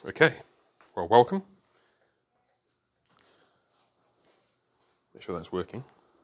Okay, well, welcome. Make sure that's working.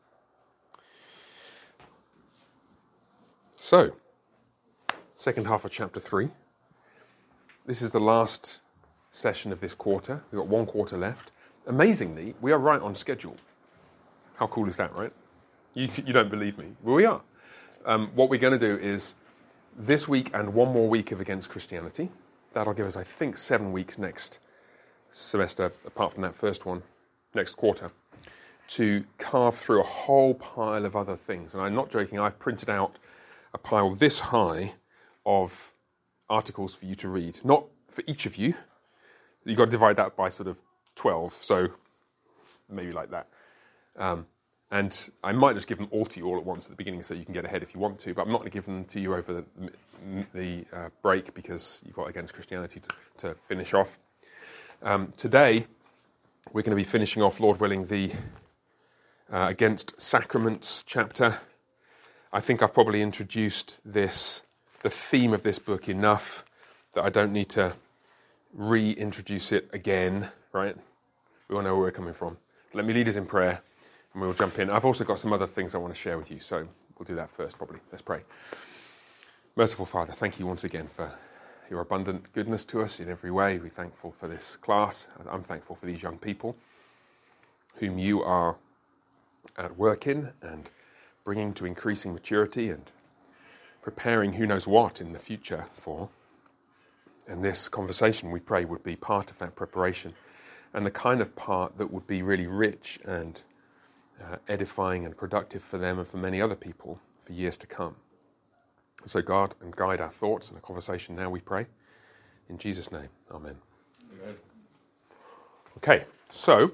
So, second half of chapter 3. This is the last session of this quarter. We've got one quarter left. Amazingly, we are right on schedule. How cool is that, right? You don't believe me. Well, we are. What we're going to do is this week and one more week of Against Christianity. That'll give us, I think, 7 weeks next semester, apart from that first one, next quarter, to carve through a whole pile of other things. And I'm not joking, I've printed out a pile this high of articles for you to read. Not for each of you. You've got to divide that by sort of 12, so maybe like that. And I might just give them all to you all at once at the beginning so you can get ahead if you want to, but I'm not going to give them to you over the break because you've got Against Christianity to finish off. Today, we're going to be finishing off, Lord willing, the Against Sacraments chapter. I think I've probably introduced the theme of this book enough that I don't need to reintroduce it again, right? We all know where we're coming from. Let me lead us in prayer. And we'll jump in. I've also got some other things I want to share with you, so we'll do that first probably. Let's pray. Merciful Father, thank you once again for your abundant goodness to us in every way. We're thankful for this class. I'm thankful for these young people whom you are at work in and bringing to increasing maturity and preparing who knows what in the future for. And this conversation, we pray, would be part of that preparation and the kind of part that would be really rich and edifying and productive for them and for many other people for years to come. So guard and guide our thoughts and the conversation now, we pray. In Jesus' name, amen. Amen. Okay, so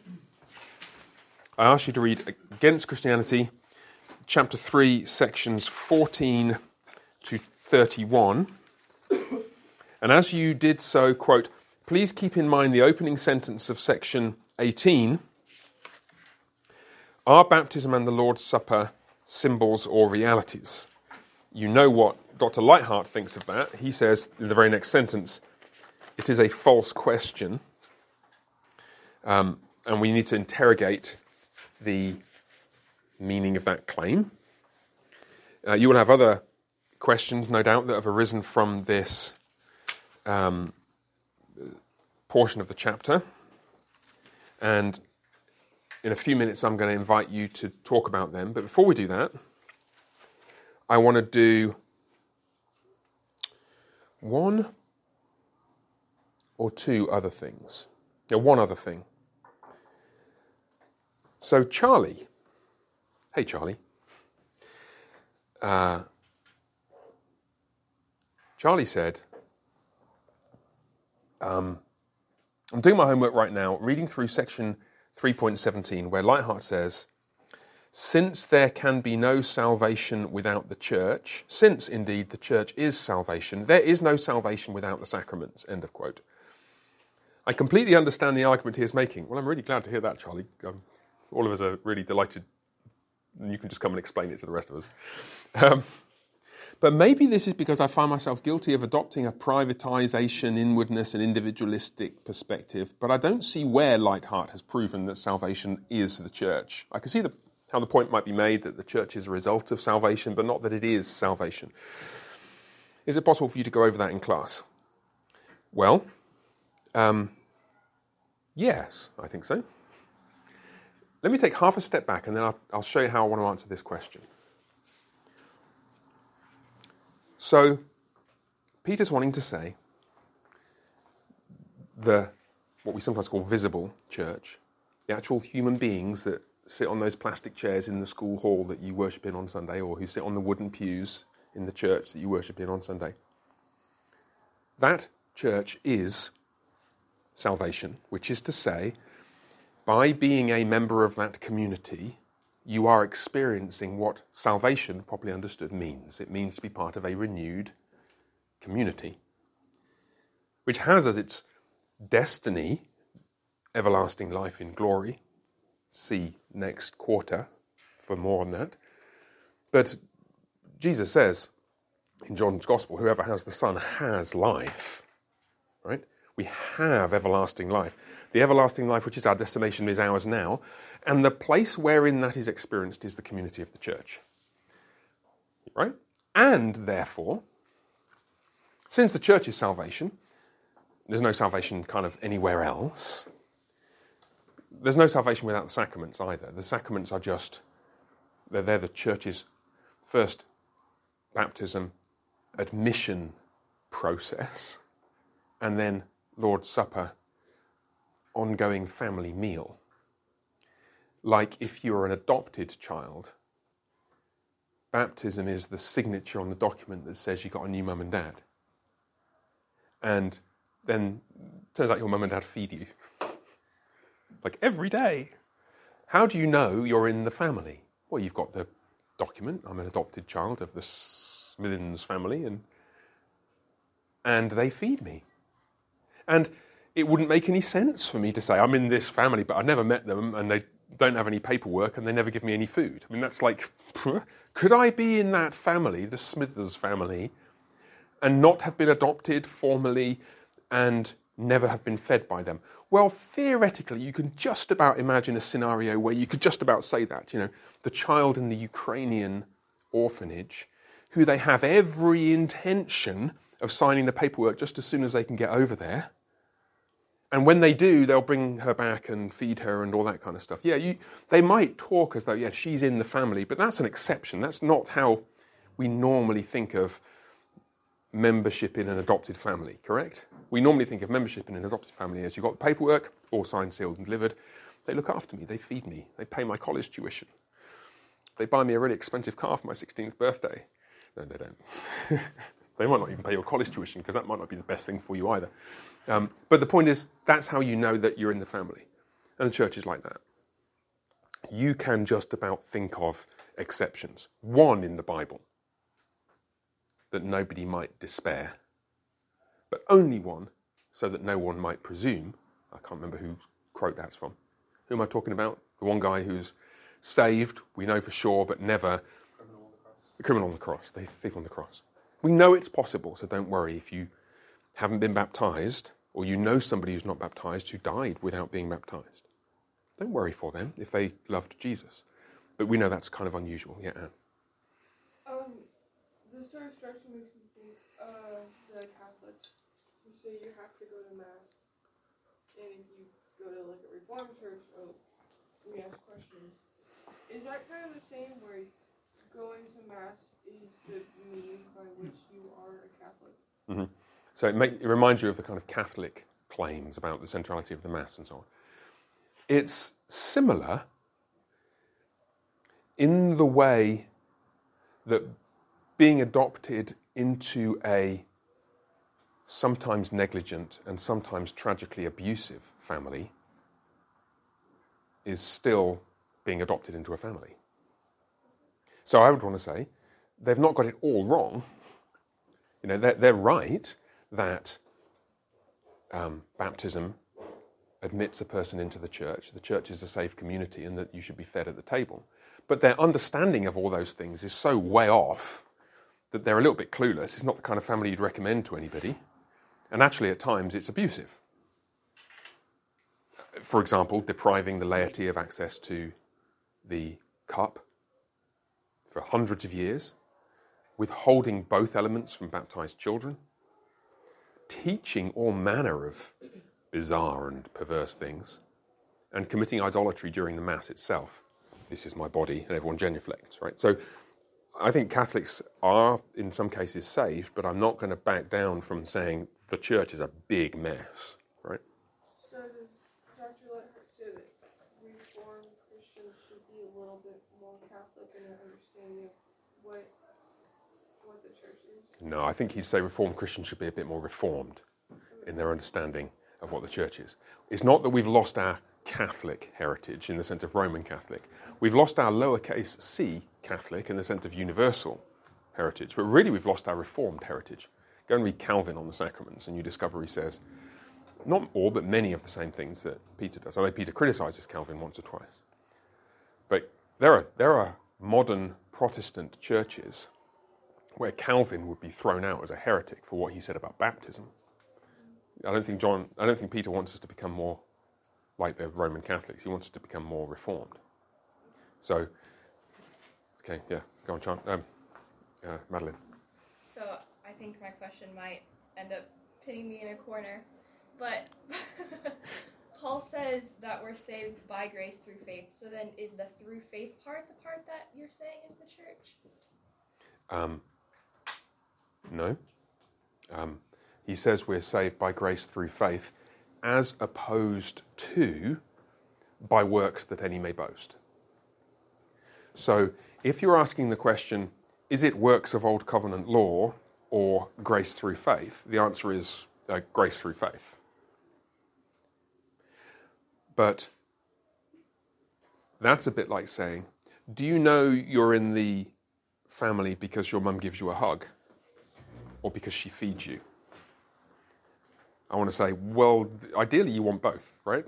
I ask you to read Against Christianity, chapter 3, sections 14 to 31. And as you did so, quote, please keep in mind the opening sentence of section 18. Are baptism and the Lord's Supper symbols or realities? You know what Dr. Lightheart thinks of that. He says in the very next sentence, it is a false question, and we need to interrogate the meaning of that claim. You will have other questions, no doubt, that have arisen from this portion of the chapter, and in a few minutes, I'm going to invite you to talk about them. But before we do that, I want to do one or two other things. One other thing. So Charlie, hey Charlie. Charlie said, I'm doing my homework right now, reading through section 3.17, where Lightheart says, since there can be no salvation without the church, since indeed the church is salvation, there is no salvation without the sacraments, end of quote. I completely understand the argument he is making. Well, I'm really glad to hear that, Charlie. All of us are really delighted, and you can just come and explain it to the rest of us. But maybe this is because I find myself guilty of adopting a privatization, inwardness, and individualistic perspective, but I don't see where Lightheart has proven that salvation is the church. I can see how the point might be made that the church is a result of salvation, but not that it is salvation. Is it possible for you to go over that in class? Well, yes, I think so. Let me take half a step back, and then I'll show you how I want to answer this question. So, Peter's wanting to say what we sometimes call visible church, the actual human beings that sit on those plastic chairs in the school hall that you worship in on Sunday, or who sit on the wooden pews in the church that you worship in on Sunday. That church is salvation, which is to say, by being a member of that community, you are experiencing what salvation, properly understood, means. It means to be part of a renewed community, which has as its destiny everlasting life in glory. See next quarter for more on that. But Jesus says in John's Gospel, whoever has the Son has life, right? We have everlasting life. The everlasting life, which is our destination, is ours now. And the place wherein that is experienced is the community of the church. Right? And therefore, since the church is salvation, there's no salvation kind of anywhere else. There's no salvation without the sacraments either. The sacraments are just, they're the church's first baptism, admission process, and then Lord's Supper, ongoing family meal. Like if you're an adopted child, baptism is the signature on the document that says you got a new mum and dad. And then it turns out your mum and dad feed you. Like every day. How do you know you're in the family? Well, you've got the document. I'm an adopted child of the Smithens family, and they feed me. And it wouldn't make any sense for me to say, I'm in this family, but I've never met them, and they don't have any paperwork, and they never give me any food. I mean, that's like, could I be in that family, the Smithers family, and not have been adopted formally and never have been fed by them? Well, theoretically, you can just about imagine a scenario where you could just about say that. You know, the child in the Ukrainian orphanage, who they have every intention of signing the paperwork just as soon as they can get over there. And when they do, they'll bring her back and feed her and all that kind of stuff. Yeah, they might talk as though, yeah, she's in the family, but that's an exception. That's not how we normally think of membership in an adopted family, correct? We normally think of membership in an adopted family as you've got the paperwork, all signed, sealed and delivered. They look after me, they feed me, they pay my college tuition. They buy me a really expensive car for my 16th birthday. No, they don't. They might not even pay your college tuition because that might not be the best thing for you either. But the point is, that's how you know that you're in the family. And the church is like that. You can just about think of exceptions. One in the Bible, that nobody might despair, but only one, so that no one might presume. I can't remember whose quote that's from. Who am I talking about? The one guy who's saved, we know for sure, but never... The criminal on the cross, the thief on the cross. We know it's possible, so don't worry if you haven't been baptised, or you know somebody who's not baptised who died without being baptised. Don't worry for them if they loved Jesus. But we know that's kind of unusual. Yeah, Anne? This sort of structure makes me think of the Catholics who say you have to go to Mass, and if you go to like a Reformed church, we ask questions. Is that kind of the same where going to Mass is the means by which you are a Catholic? Mm-hmm. So it reminds you of the kind of Catholic claims about the centrality of the Mass and so on. It's similar in the way that being adopted into a sometimes negligent and sometimes tragically abusive family is still being adopted into a family. So I would want to say they've not got it all wrong. You know, they're right that baptism admits a person into the church is a safe community, and that you should be fed at the table. But their understanding of all those things is so way off that they're a little bit clueless. It's not the kind of family you'd recommend to anybody. And actually, at times, it's abusive. For example, depriving the laity of access to the cup for hundreds of years, withholding both elements from baptized children, teaching all manner of bizarre and perverse things, and committing idolatry during the Mass itself. This is my body, and everyone genuflects, right? So I think Catholics are, in some cases, saved, but I'm not going to back down from saying the church is a big mess, right? So does Dr. Lethert say that Reformed Christians should be a little bit more Catholic in their understanding of what the church is? No, I think he'd say Reformed Christians should be a bit more reformed in their understanding of what the church is. It's not that we've lost our Catholic heritage in the sense of Roman Catholic. We've lost our lowercase c Catholic in the sense of universal heritage, but really we've lost our Reformed heritage. Go and read Calvin on the sacraments and you discover he says, not all, but many of the same things that Peter does. I know Peter criticises Calvin once or twice. But there are modern Protestant churches where Calvin would be thrown out as a heretic for what he said about baptism. I don't think Peter wants us to become more like the Roman Catholics. He wants us to become more reformed. So, okay, yeah, go on, John. Madeline. So I think my question might end up pinning me in a corner, but Paul says that we're saved by grace through faith. So then is the through faith part the part that you're saying is the church? No. He says we're saved by grace through faith, as opposed to by works that any may boast. So if you're asking the question, is it works of Old Covenant law or grace through faith? The answer is grace through faith. But that's a bit like saying, do you know you're in the family because your mum gives you a hug or because she feeds you? I want to say, well, ideally you want both, right?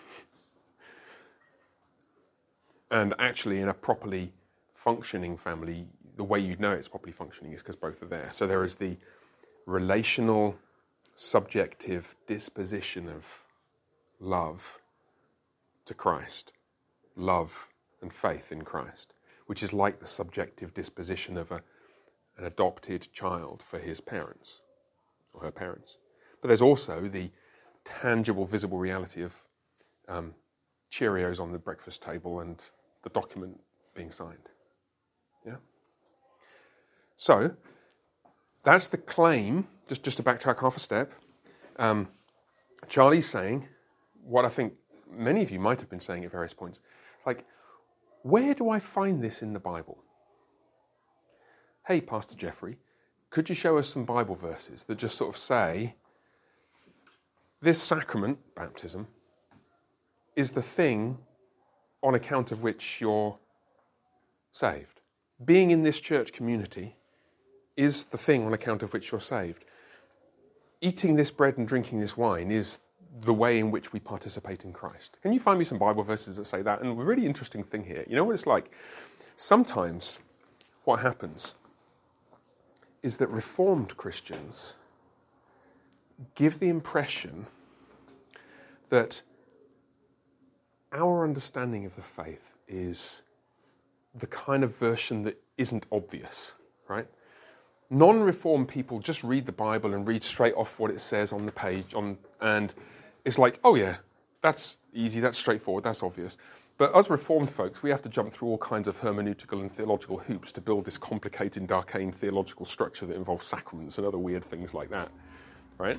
And actually in a properly functioning family, the way you know it's properly functioning is because both are there. So there is the relational, subjective disposition of love to Christ, love and faith in Christ, which is like the subjective disposition of an adopted child for his parents or her parents. But there's also the tangible, visible reality of Cheerios on the breakfast table and the document being signed. Yeah? So, that's the claim, just to backtrack half a step. Charlie's saying what I think many of you might have been saying at various points. Like, where do I find this in the Bible? Hey, Pastor Jeffrey, could you show us some Bible verses that just sort of say, this sacrament, baptism, is the thing on account of which you're saved. Being in this church community is the thing on account of which you're saved. Eating this bread and drinking this wine is the way in which we participate in Christ. Can you find me some Bible verses that say that? And a really interesting thing here, you know what it's like? Sometimes what happens is that Reformed Christians give the impression that our understanding of the faith is the kind of version that isn't obvious, right? Non-Reformed people just read the Bible and read straight off what it says on the page, and it's like, oh yeah, that's easy, that's straightforward, that's obvious. But us Reformed folks, we have to jump through all kinds of hermeneutical and theological hoops to build this complicated, arcane theological structure that involves sacraments and other weird things like that, right?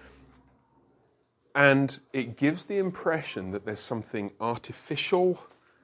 And it gives the impression that there's something artificial,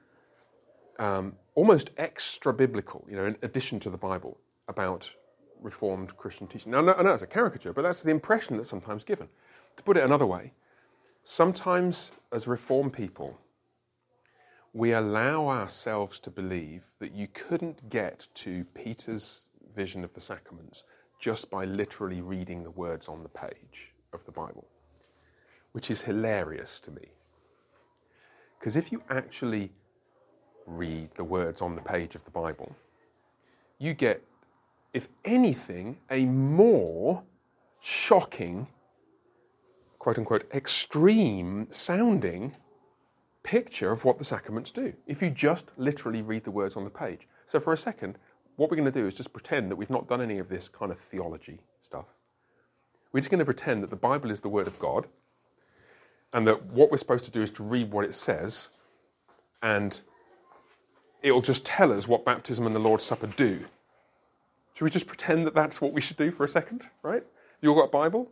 almost extra-biblical, in addition to the Bible, about Reformed Christian teaching. Now, I know it's a caricature, but that's the impression that's sometimes given. To put it another way, sometimes as Reformed people, we allow ourselves to believe that you couldn't get to Peter's vision of the sacraments just by literally reading the words on the page of the Bible, which is hilarious to me. Because if you actually read the words on the page of the Bible, you get, if anything, a more shocking, quote-unquote, extreme-sounding picture of what the sacraments do, if you just literally read the words on the page. So for a second, what we're going to do is just pretend that we've not done any of this kind of theology stuff. We're just going to pretend that the Bible is the Word of God, and that what we're supposed to do is to read what it says, and it'll just tell us what baptism and the Lord's Supper do. Should we just pretend that that's what we should do for a second, right? You all got a Bible?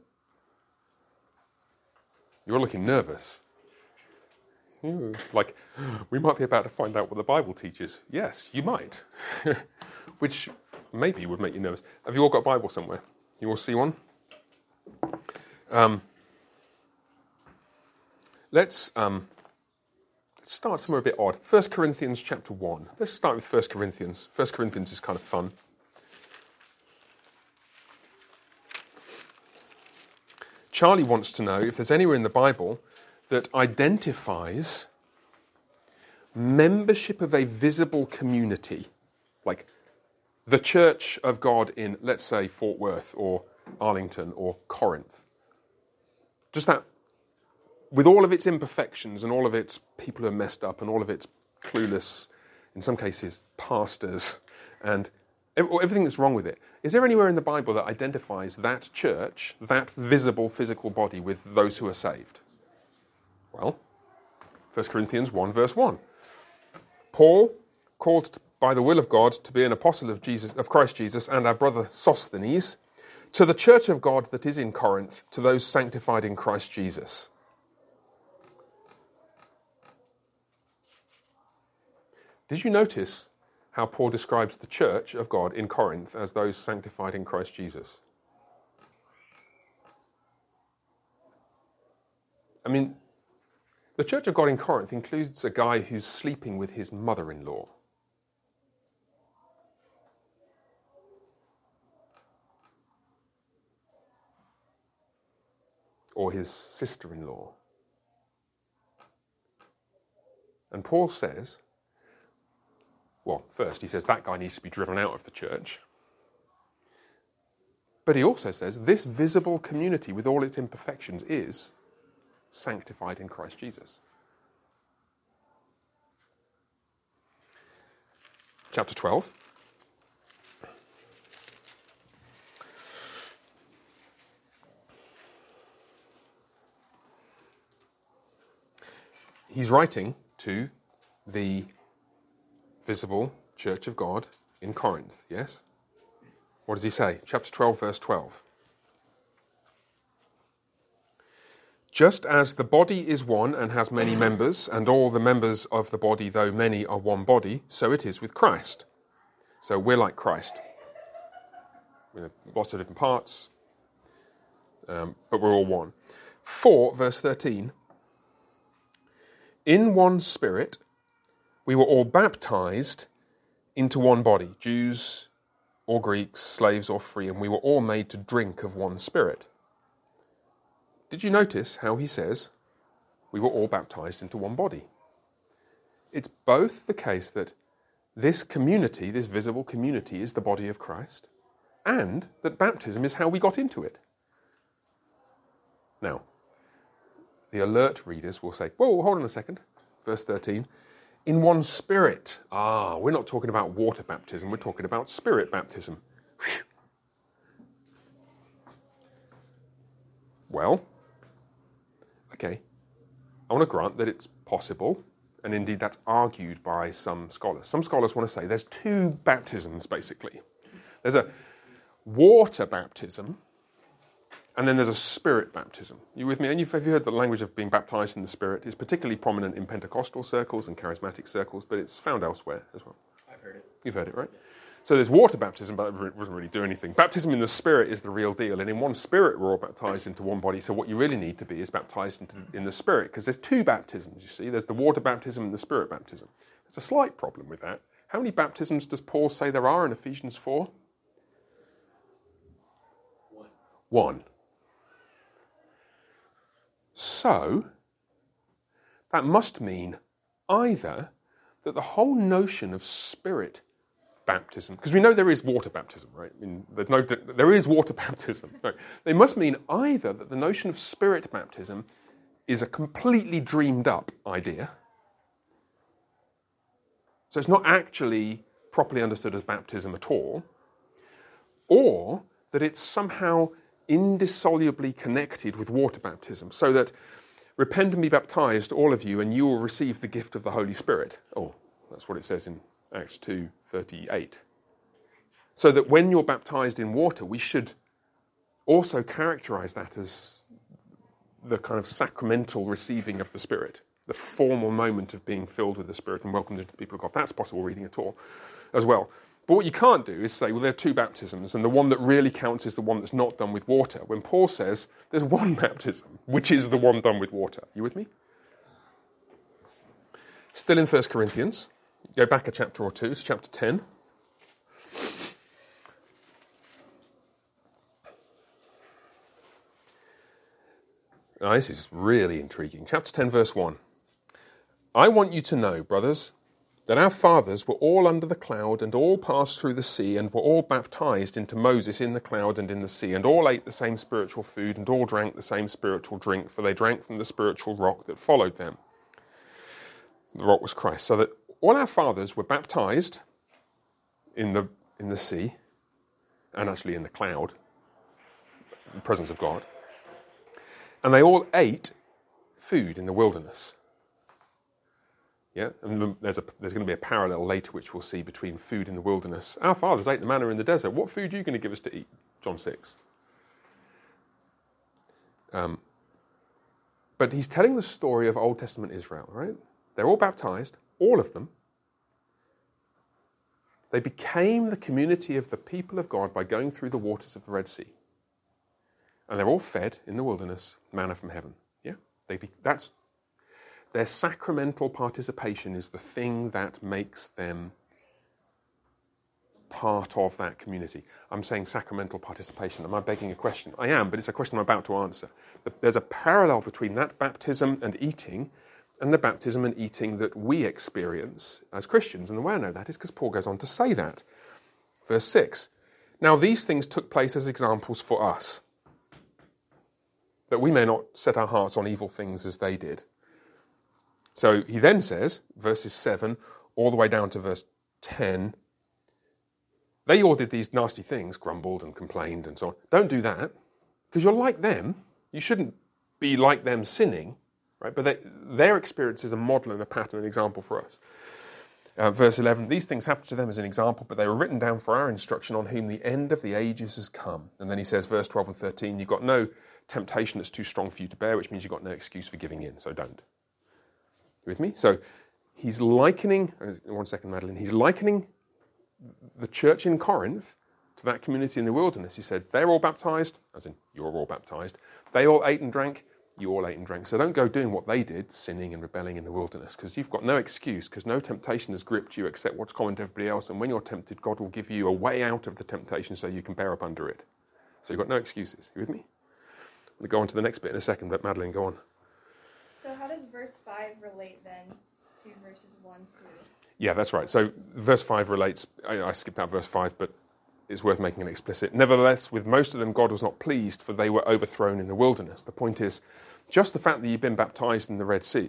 You're looking nervous. Like, we might be about to find out what the Bible teaches. Yes, you might. Which maybe would make you nervous. Have you all got a Bible somewhere? You all see one? Let's start somewhere a bit odd. 1 Corinthians chapter 1. Let's start with 1 Corinthians. 1 Corinthians is kind of fun. Charlie wants to know if there's anywhere in the Bible that identifies membership of a visible community, like the Church of God in, let's say, Fort Worth or Arlington or Corinth, just that, with all of its imperfections and all of its people who are messed up and all of its clueless, in some cases, pastors, and everything that's wrong with it, is there anywhere in the Bible that identifies that church, that visible physical body, with those who are saved? Well, 1 Corinthians 1 verse 1. Paul, called by the will of God to be an apostle of Christ Jesus, and our brother Sosthenes, to the church of God that is in Corinth, to those sanctified in Christ Jesus. Did you notice how Paul describes the church of God in Corinth as those sanctified in Christ Jesus? I mean, the church of God in Corinth includes a guy who's sleeping with his mother-in-law. Or his sister-in-law. And Paul says, well, first he says that guy needs to be driven out of the church. But he also says this visible community with all its imperfections is sanctified in Christ Jesus. Chapter 12. He's writing to the visible church of God in Corinth, yes? What does he say? Chapter 12, verse 12. Just as the body is one and has many members, and all the members of the body, though many, are one body, so it is with Christ. So we're like Christ. We have lots of different parts, but we're all one. 4, verse 13. In one spirit, we were all baptized into one body, Jews or Greeks, slaves or free, and we were all made to drink of one spirit. Did you notice how he says we were all baptized into one body? It's both the case that this community, this visible community, is the body of Christ, and that baptism is how we got into it. Now, the alert readers will say, whoa, hold on a second. Verse 13. In one spirit. We're not talking about water baptism, we're talking about spirit baptism. Whew. Well, okay, I want to grant that it's possible, and indeed that's argued by some scholars. Some scholars want to say there's two baptisms, basically. There's a water baptism, and then there's a spirit baptism. You with me? And have you heard the language of being baptized in the Spirit is particularly prominent in Pentecostal circles and charismatic circles, but it's found elsewhere as well. I've heard it. You've heard it, right? So there's water baptism, but it doesn't really do anything. Baptism in the Spirit is the real deal, and in one Spirit we're all baptized into one body, so what you really need to be is baptized in the Spirit, because there's two baptisms, you see. There's the water baptism and the Spirit baptism. There's a slight problem with that. How many baptisms does Paul say there are in Ephesians 4? One. So, that must mean either that the whole notion of Spirit baptism, because we know there is water baptism, right? I mean, there is water baptism. Right? They must mean either that the notion of Spirit baptism is a completely dreamed up idea, so it's not actually properly understood as baptism at all, or that it's somehow indissolubly connected with water baptism, so that repent and be baptized, all of you, and you will receive the gift of the Holy Spirit. Oh, that's what it says in Acts 2:38. So that when you're baptized in water, we should also characterize that as the kind of sacramental receiving of the Spirit, the formal moment of being filled with the Spirit and welcomed into the people of God. That's possible reading at all as well. But what you can't do is say, well, there are two baptisms, and the one that really counts is the one that's not done with water, when Paul says there's one baptism, which is the one done with water. You with me? Still in 1 Corinthians. Go back a chapter or two to chapter 10. Now, this is really intriguing. Chapter 10, verse 1. I want you to know, brothers, that our fathers were all under the cloud and all passed through the sea and were all baptized into Moses in the cloud and in the sea and all ate the same spiritual food and all drank the same spiritual drink, for they drank from the spiritual rock that followed them. The rock was Christ. So that all our fathers were baptized in the sea and actually in the cloud, in the presence of God. And they all ate food in the wilderness. Yeah, and there's going to be a parallel later which we'll see between food in the wilderness. Our fathers ate the manna in the desert. What food are you going to give us to eat? John 6. But he's telling the story of Old Testament Israel, right? They're all baptized, all of them. They became the community of the people of God by going through the waters of the Red Sea. And they're all fed in the wilderness, manna from heaven. Yeah, that's their sacramental participation is the thing that makes them part of that community. I'm saying sacramental participation. Am I begging a question? I am, but it's a question I'm about to answer. There's a parallel between that baptism and eating and the baptism and eating that we experience as Christians. And the way I know that is because Paul goes on to say that. Verse 6. Now these things took place as examples for us, that we may not set our hearts on evil things as they did. So he then says, verses 7 all the way down to verse 10, they all did these nasty things, grumbled and complained and so on. Don't do that, because you're like them. You shouldn't be like them sinning, right? But their experience is a model and a pattern, an example for us. Verse 11, these things happened to them as an example, but they were written down for our instruction, on whom the end of the ages has come. And then he says, verse 12 and 13, you've got no temptation that's too strong for you to bear, which means you've got no excuse for giving in, so don't. You with me? So he's likening, one second, Madeline, he's likening the church in Corinth to that community in the wilderness. He said, they're all baptized, as in you're all baptized. They all ate and drank, you all ate and drank. So don't go doing what they did, sinning and rebelling in the wilderness, because you've got no excuse, because no temptation has gripped you except what's common to everybody else. And when you're tempted, God will give you a way out of the temptation so you can bear up under it. So you've got no excuses. You with me? We'll go on to the next bit in a second, but Madeline, go on. So how does verse 5 relate then to verses 1 through? Yeah, that's right. So verse 5 relates, I skipped out verse 5, but it's worth making it explicit. Nevertheless, with most of them God was not pleased, for they were overthrown in the wilderness. The point is, just the fact that you've been baptized in the Red Sea,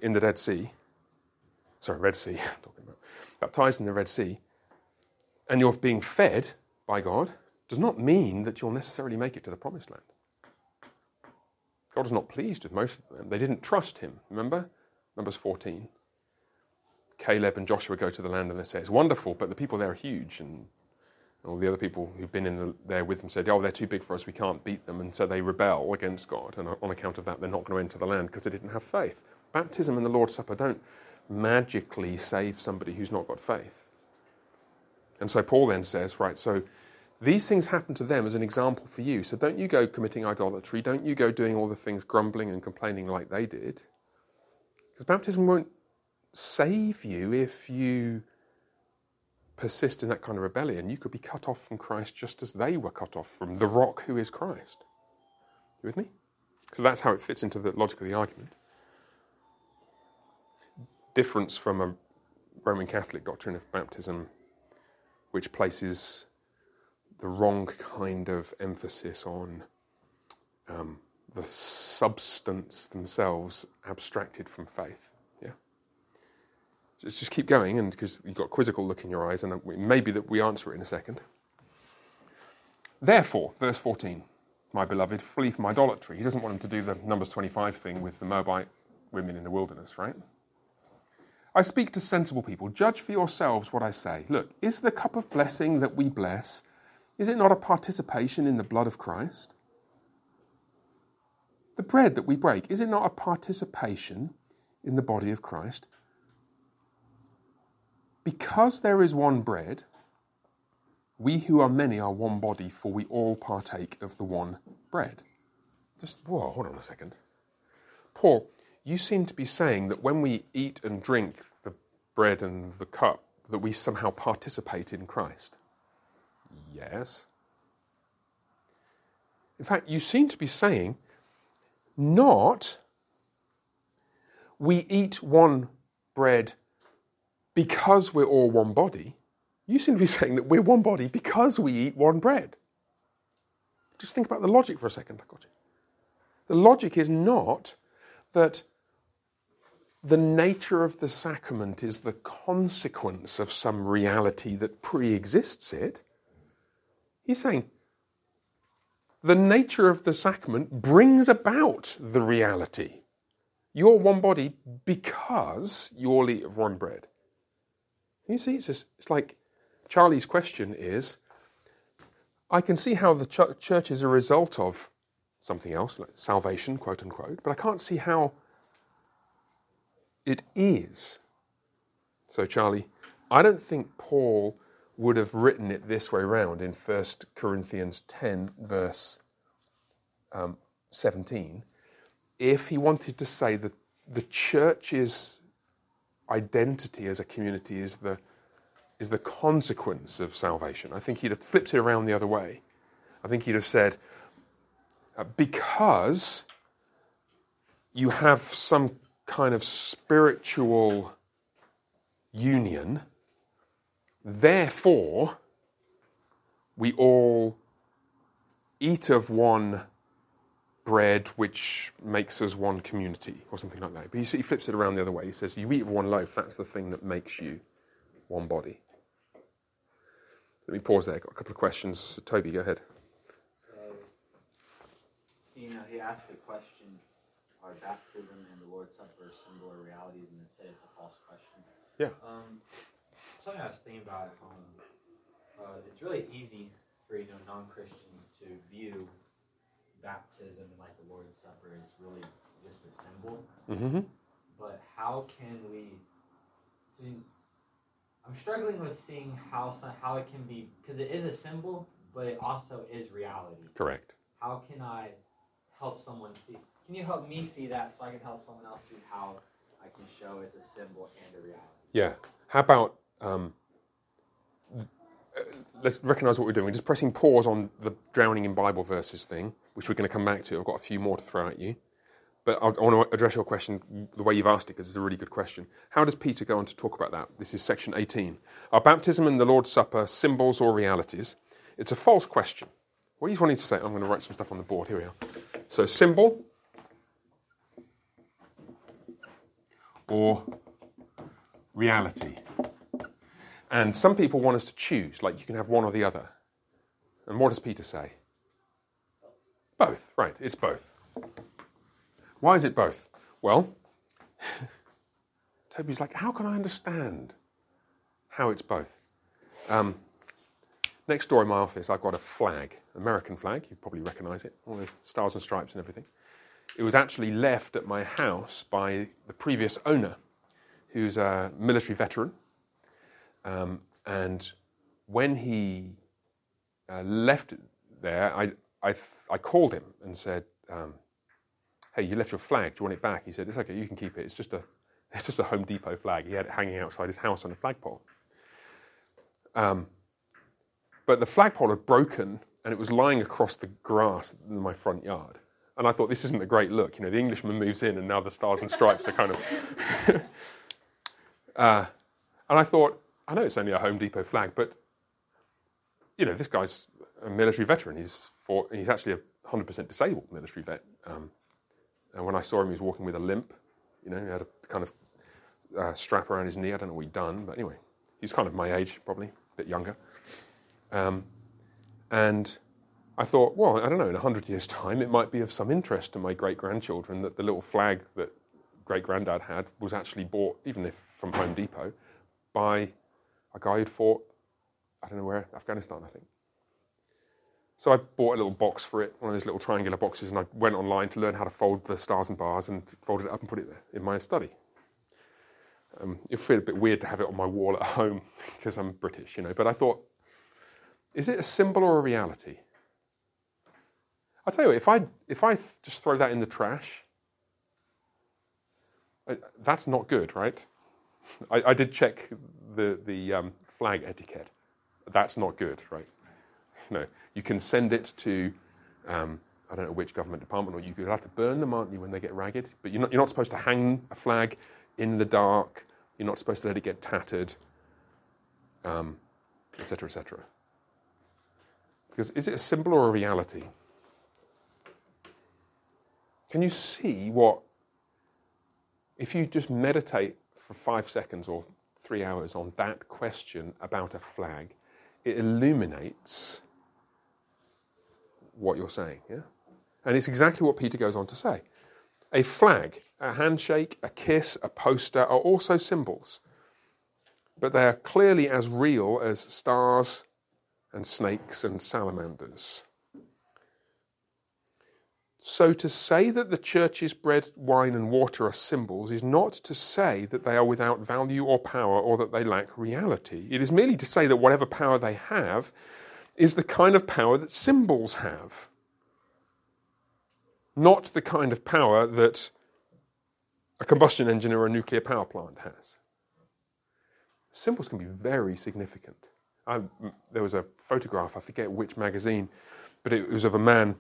baptized in the Red Sea, and you're being fed by God, does not mean that you'll necessarily make it to the promised land. God was not pleased with most of them. They didn't trust him. Remember? Numbers 14. Caleb and Joshua go to the land and they say, it's wonderful, but the people there are huge. And all the other people who've been there with them said, oh, they're too big for us, we can't beat them. And so they rebel against God. And on account of that, they're not going to enter the land because they didn't have faith. Baptism and the Lord's Supper don't magically save somebody who's not got faith. And so Paul then says, right, so these things happen to them as an example for you. So don't you go committing idolatry. Don't you go doing all the things grumbling and complaining like they did. Because baptism won't save you if you persist in that kind of rebellion. You could be cut off from Christ just as they were cut off from the rock who is Christ. You with me? So that's how it fits into the logic of the argument. Difference from a Roman Catholic doctrine of baptism, which places the wrong kind of emphasis on the substance themselves abstracted from faith. Yeah. Just keep going, and because you've got a quizzical look in your eyes, and maybe that we answer it in a second. Therefore, verse 14, my beloved, flee from idolatry. He doesn't want them to do the Numbers 25 thing with the Moabite women in the wilderness, right? I speak to sensible people. Judge for yourselves what I say. Look, is the cup of blessing that we bless, is it not a participation in the blood of Christ? The bread that we break, is it not a participation in the body of Christ? Because there is one bread, we who are many are one body, for we all partake of the one bread. Hold on a second. Paul, you seem to be saying that when we eat and drink the bread and the cup, that we somehow participate in Christ. Yes. In fact, you seem to be saying, not we eat one bread because we're all one body. You seem to be saying that we're one body because we eat one bread. Just think about the logic for a second. I got you. The logic is not that the nature of the sacrament is the consequence of some reality that pre-exists it. He's saying the nature of the sacrament brings about the reality. You're one body because you all eat of one bread. You see, it's like Charlie's question is, I can see how the church is a result of something else, like salvation, quote unquote, but I can't see how it is. So, Charlie, I don't think Paul would have written it this way round in 1 Corinthians 10, verse 17, if he wanted to say that the church's identity as a community is the consequence of salvation. I think he'd have flipped it around the other way. I think he'd have said, because you have some kind of spiritual union, therefore we all eat of one bread which makes us one community, or something like that. But he flips it around the other way. He says, you eat of one loaf, that's the thing that makes you one body. Let me pause there. I've got a couple of questions. So, Toby, go ahead. So, he asked the question, are baptism and the Lord's Supper similar realities, and then said it's a false question. Yeah. Something I was thinking about at home, it's really easy for non-Christians to view baptism and like the Lord's Supper is really just a symbol. Mm-hmm. But how can we? I'm struggling with seeing how it can be, because it is a symbol, but it also is reality. Correct. How can I help someone see? Can you help me see that so I can help someone else see how I can show it's a symbol and a reality? Yeah. How about let's recognise what we're doing. We're just pressing pause on the drowning in Bible verses thing, which we're going to come back to. I've got a few more to throw at you. But I want to address your question the way you've asked it, because it's a really good question. How does Peter go on to talk about that? This is section 18. Are baptism and the Lord's Supper symbols or realities? It's a false question. What he's wanting to say, I'm going to write some stuff on the board. Here we are. So, symbol or reality. And some people want us to choose, like you can have one or the other. And what does Peter say? Both, right, it's both. Why is it both? Well, Toby's like, how can I understand how it's both? Next door in my office, I've got a flag, American flag, you probably recognise it, all the stars and stripes and everything. It was actually left at my house by the previous owner, who's a military veteran. And when he left it there, I called him and said, hey, you left your flag, do you want it back? He said, it's okay, you can keep it. It's just a Home Depot flag. He had it hanging outside his house on a flagpole. But the flagpole had broken, and it was lying across the grass in my front yard. And I thought, this isn't a great look. The Englishman moves in, and now the stars and stripes are kind of... and I thought, I know it's only a Home Depot flag, but, this guy's a military veteran. He's actually a 100% disabled military vet. And when I saw him, he was walking with a limp. He had a kind of strap around his knee. I don't know what he'd done, but anyway, he's kind of my age, probably, a bit younger. And I thought, well, I don't know, in 100 years' time, it might be of some interest to my great-grandchildren that the little flag that great-granddad had was actually bought, even if from Home Depot, by a guy who'd fought, I don't know where, Afghanistan, I think. So I bought a little box for it, one of those little triangular boxes, and I went online to learn how to fold the stars and bars and folded it up and put it there in my study. It feel a bit weird to have it on my wall at home because I'm British, but I thought, is it a symbol or a reality? I'll tell you what, if I just throw that in the trash, that's not good, right? I did check the flag etiquette. That's not good, right? No, you can send it to, I don't know which government department, or you could have to burn them, aren't you, when they get ragged? But you're not supposed to hang a flag in the dark, You're not supposed to let it get tattered, etc., etc. Because is it a symbol or a reality? Can you see what, if you just meditate for 5 seconds or 3 hours on that question about a flag, it illuminates what you're saying, yeah? And it's exactly what Peter goes on to say. A flag, a handshake, a kiss, a poster are also symbols, but they are clearly as real as stars and snakes and salamanders. So to say that the church's bread, wine and water are symbols is not to say that they are without value or power or that they lack reality. It is merely to say that whatever power they have is the kind of power that symbols have, not the kind of power that a combustion engine or a nuclear power plant has. Symbols can be very significant. There was a photograph, I forget which magazine, but it was of a man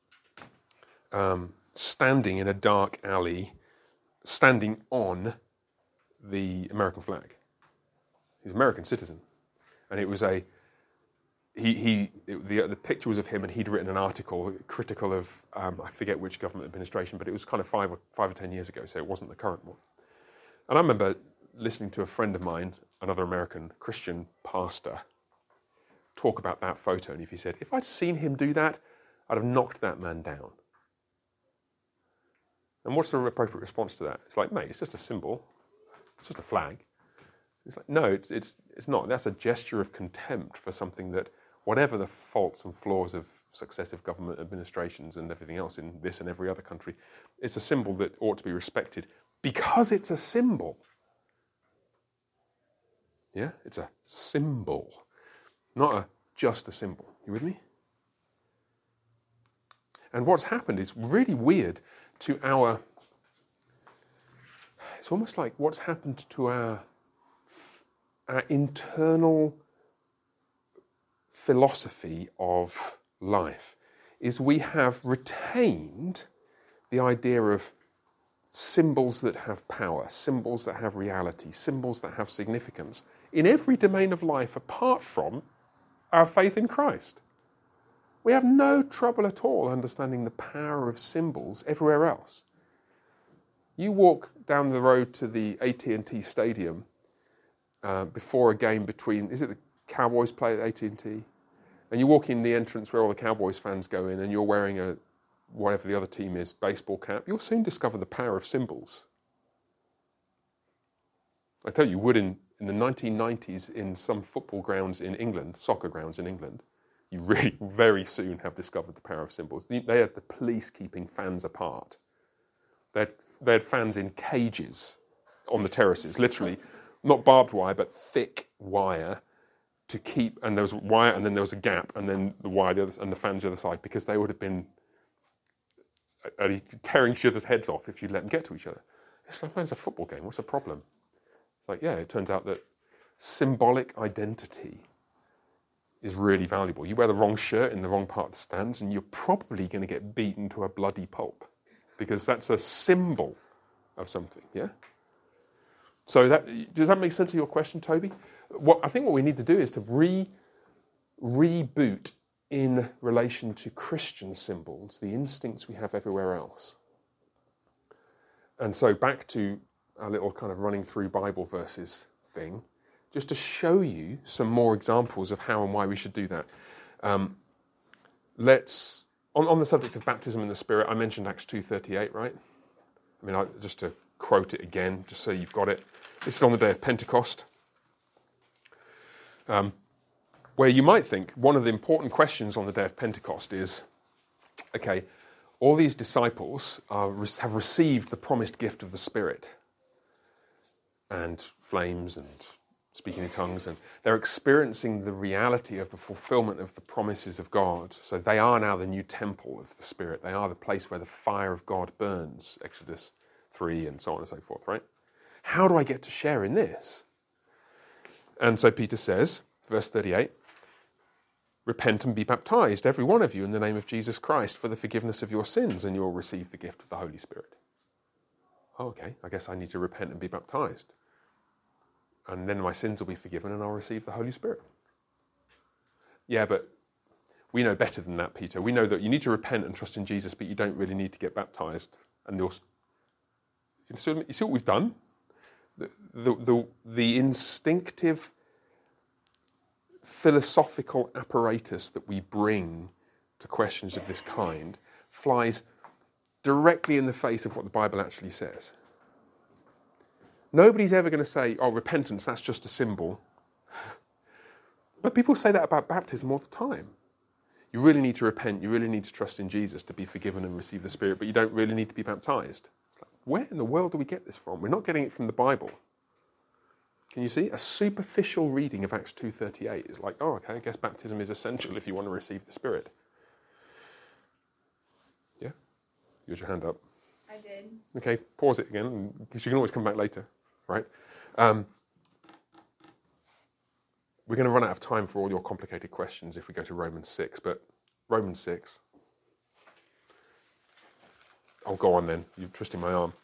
standing in a dark alley, standing on the American flag. He's an American citizen. And it was the picture was of him, and he'd written an article critical of, I forget which government administration, but it was kind of 5 or 10 years ago, so it wasn't the current one. And I remember listening to a friend of mine, another American Christian pastor, talk about that photo, and if he said, if I'd seen him do that, I'd have knocked that man down. And what's the appropriate response to that? It's like, mate, it's just a symbol. It's just a flag. It's like, no, it's not. That's a gesture of contempt for something that, whatever the faults and flaws of successive government administrations and everything else in this and every other country, it's a symbol that ought to be respected because it's a symbol. Yeah? It's a symbol, not just a symbol. You with me? And what's happened is really weird to our... It's almost like what's happened to our internal philosophy of life is we have retained the idea of symbols that have power, symbols that have reality, symbols that have significance in every domain of life apart from our faith in Christ. We have no trouble at all understanding the power of symbols everywhere else. You walk down the road to the AT&T Stadium before a game between, is it the Cowboys play at AT&T? And you walk in the entrance where all the Cowboys fans go in and you're wearing a, whatever the other team is, baseball cap, you'll soon discover the power of symbols. I tell you would in the 1990s in some football grounds in England, soccer grounds in England, you really very soon have discovered the power of symbols. They had the police keeping fans apart. They had fans in cages on the terraces, literally, not barbed wire, but thick wire to keep, and there was wire, and then there was a gap, and then the wire, and the fans the other side, because they would have been tearing each other's heads off if you'd let them get to each other. It's like, it's a football game, what's the problem? It's like, yeah, it turns out that symbolic identity is really valuable. You wear the wrong shirt in the wrong part of the stands, and you're probably going to get beaten to a bloody pulp, because that's a symbol of something, yeah? So does that make sense of your question, Toby? I think what we need to do is to reboot in relation to Christian symbols the instincts we have everywhere else. And so back to our little kind of running through Bible verses thing, just to show you some more examples of how and why we should do that. Let's, on the subject of baptism in the Spirit, I mentioned Acts 2:38, right? I mean, just to quote it again, just so you've got it. This is on the day of Pentecost, where you might think one of the important questions on the day of Pentecost is, okay, all these disciples have received the promised gift of the Spirit, and flames and speaking in tongues, and they're experiencing the reality of the fulfillment of the promises of God. So they are now the new temple of the Spirit. They are the place where the fire of God burns, Exodus 3 and so on and so forth, right? How do I get to share in this? And so Peter says, verse 38, repent and be baptized, every one of you, in the name of Jesus Christ for the forgiveness of your sins, and you'll receive the gift of the Holy Spirit. Oh, okay, I guess I need to repent and be baptized. and then my sins will be forgiven and I'll receive the Holy Spirit. Yeah, but we know better than that, Peter. We know that you need to repent and trust in Jesus, but you don't really need to get baptized. And you see what we've done? The instinctive philosophical apparatus that we bring to questions of this kind flies directly in the face of what the Bible actually says. Nobody's ever going to say, oh, repentance, that's just a symbol. But people say that about baptism all the time. You really need to repent, you really need to trust in Jesus to be forgiven and receive the Spirit, but you don't really need to be baptized. It's like, where in the world do we get this from? We're not getting it from the Bible. Can you see? A superficial reading of Acts 2:38 is like, oh, okay, I guess baptism is essential if you want to receive the Spirit. Yeah? You had your hand up. I did. Okay, pause it again, because you can always come back later, right? We're going to run out of time for all your complicated questions if we go to Romans 6, but Romans 6. Oh, go on then. You're twisting my arm.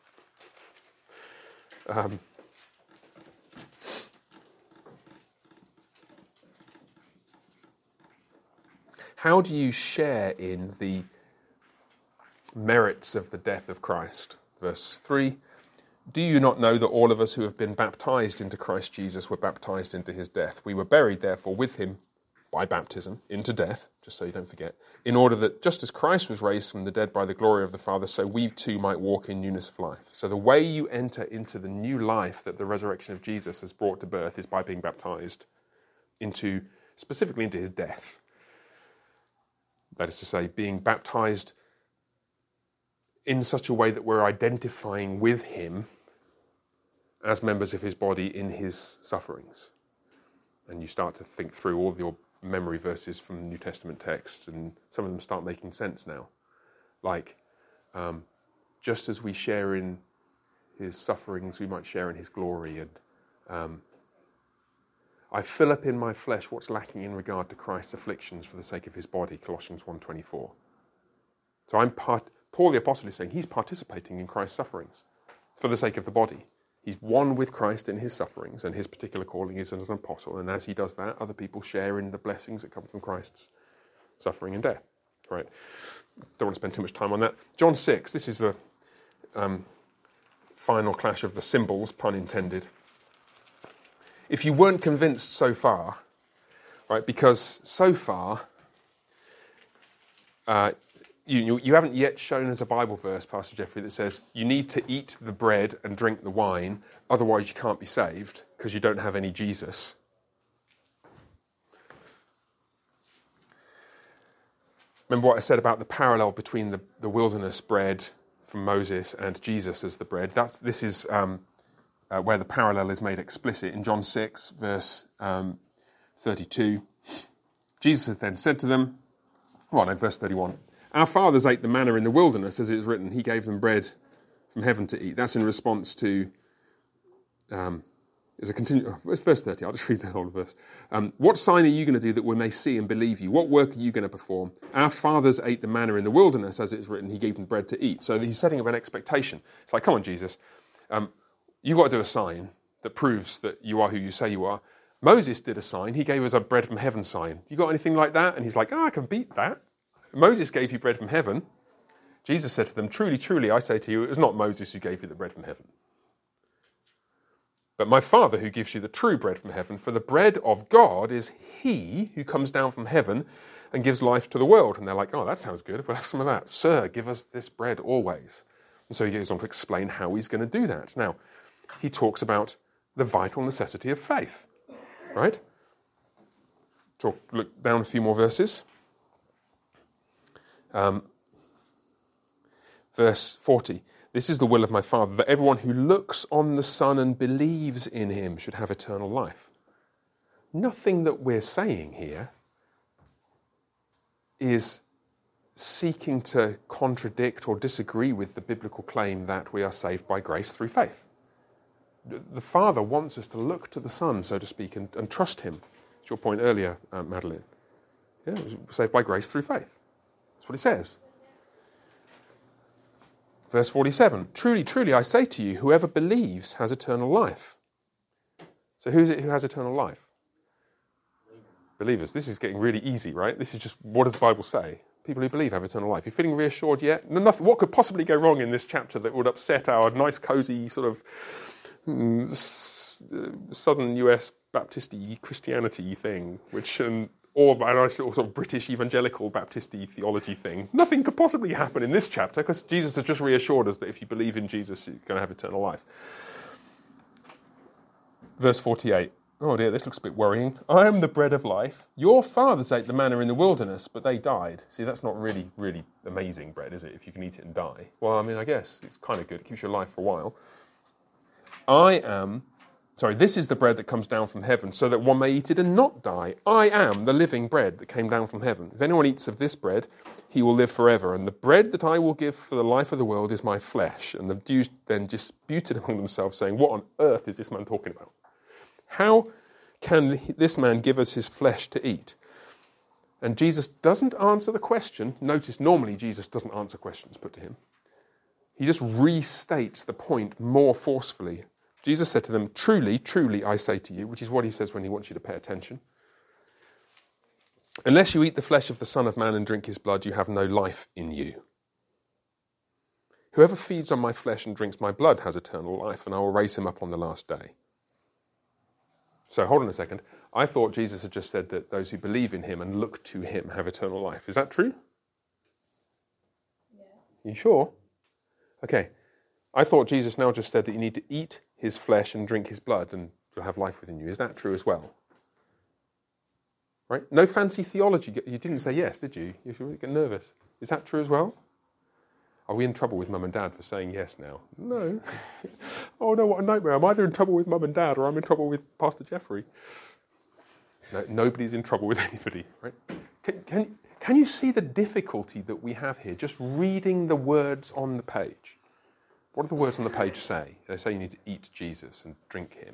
How do you share in the merits of the death of Christ? Verse 3. Do you not know that all of us who have been baptized into Christ Jesus were baptized into his death? We were buried, therefore, with him by baptism into death, just so you don't forget, in order that just as Christ was raised from the dead by the glory of the Father, so we too might walk in newness of life. So the way you enter into the new life that the resurrection of Jesus has brought to birth is by being baptized specifically into his death. That is to say, being baptized in such a way that we're identifying with him as members of his body in his sufferings. And you start to think through all of your memory verses from New Testament texts, and some of them start making sense now. Like, just as we share in his sufferings, we might share in his glory. And I fill up in my flesh what's lacking in regard to Christ's afflictions for the sake of his body, Colossians 1:24. So Paul the Apostle is saying he's participating in Christ's sufferings for the sake of the body. He's one with Christ in his sufferings, and his particular calling is as an apostle. And as he does that, other people share in the blessings that come from Christ's suffering and death. Right? Don't want to spend too much time on that. John 6, this is the final clash of the symbols, pun intended. If you weren't convinced so far, right, because so far you haven't yet shown us a Bible verse, Pastor Jeffrey, that says you need to eat the bread and drink the wine, otherwise you can't be saved because you don't have any Jesus. Remember what I said about the parallel between the wilderness bread from Moses and Jesus as the bread? This is where the parallel is made explicit. In John 6, verse 32, Jesus then said to them, verse 31, our fathers ate the manna in the wilderness, as it is written, he gave them bread from heaven to eat. That's in response to, verse 30, I'll just read the whole verse. What sign are you going to do that we may see and believe you? What work are you going to perform? Our fathers ate the manna in the wilderness, as it is written, he gave them bread to eat. So he's setting up an expectation. It's like, come on, Jesus, you've got to do a sign that proves that you are who you say you are. Moses did a sign. He gave us a bread from heaven sign. You got anything like that? And he's like, I can beat that. Moses gave you bread from heaven. Jesus said to them, truly, truly, I say to you, it was not Moses who gave you the bread from heaven, but my Father who gives you the true bread from heaven. For the bread of God is he who comes down from heaven and gives life to the world. And they're like, oh, that sounds good. We'll have some of that. Sir, give us this bread always. And so he goes on to explain how he's going to do that. Now, he talks about the vital necessity of faith, right? Look down a few more verses. Verse 40, this is the will of my Father, that everyone who looks on the Son and believes in him should have eternal life. Nothing that we're saying here is seeking to contradict or disagree with the biblical claim that we are saved by grace through faith. The Father wants us to look to the Son, so to speak, and trust him. It's your point earlier, Madeline. Yeah, we're saved by grace through faith. That's what it says. Verse 47, truly, truly, I say to you, whoever believes has eternal life. So who is it who has eternal life? Believers. This is getting really easy, right? This is just, what does the Bible say? People who believe have eternal life. You feeling reassured yet? Nothing, what could possibly go wrong in this chapter that would upset our nice, cosy, sort of southern US Baptist-y Christianity thing, which, or a nice little sort of British evangelical Baptist-y theology thing? Nothing could possibly happen in this chapter because Jesus has just reassured us that if you believe in Jesus, you're going to have eternal life. Verse 48. Oh dear, this looks a bit worrying. I am the bread of life. Your fathers ate the manna in the wilderness, but they died. See, that's not really, really amazing bread, is it, if you can eat it and die? Well, I mean, I guess it's kind of good. It keeps you alive for a while. This is the bread that comes down from heaven, so that one may eat it and not die. I am the living bread that came down from heaven. If anyone eats of this bread, he will live forever. And the bread that I will give for the life of the world is my flesh. And the Jews then disputed among themselves, saying, what on earth is this man talking about? How can this man give us his flesh to eat? And Jesus doesn't answer the question. Notice, normally Jesus doesn't answer questions put to him. He just restates the point more forcefully. Jesus said to them, truly, truly, I say to you, which is what he says when he wants you to pay attention. Unless you eat the flesh of the Son of Man and drink his blood, you have no life in you. Whoever feeds on my flesh and drinks my blood has eternal life, and I will raise him up on the last day. So hold on a second. I thought Jesus had just said that those who believe in him and look to him have eternal life. Is that true? Yeah. You sure? Okay. I thought Jesus now just said that you need to eat his flesh and drink his blood and you'll have life within you. Is that true as well? Right? No fancy theology. You didn't say yes, did you? You should get nervous. Is that true as well? Are we in trouble with Mum and Dad for saying yes now? No. Oh no, what a nightmare. I'm either in trouble with Mum and Dad or I'm in trouble with Pastor Jeffrey. No, nobody's in trouble with anybody, right? Can you see the difficulty that we have here just reading the words on the page? What do the words on the page say? They say you need to eat Jesus and drink him.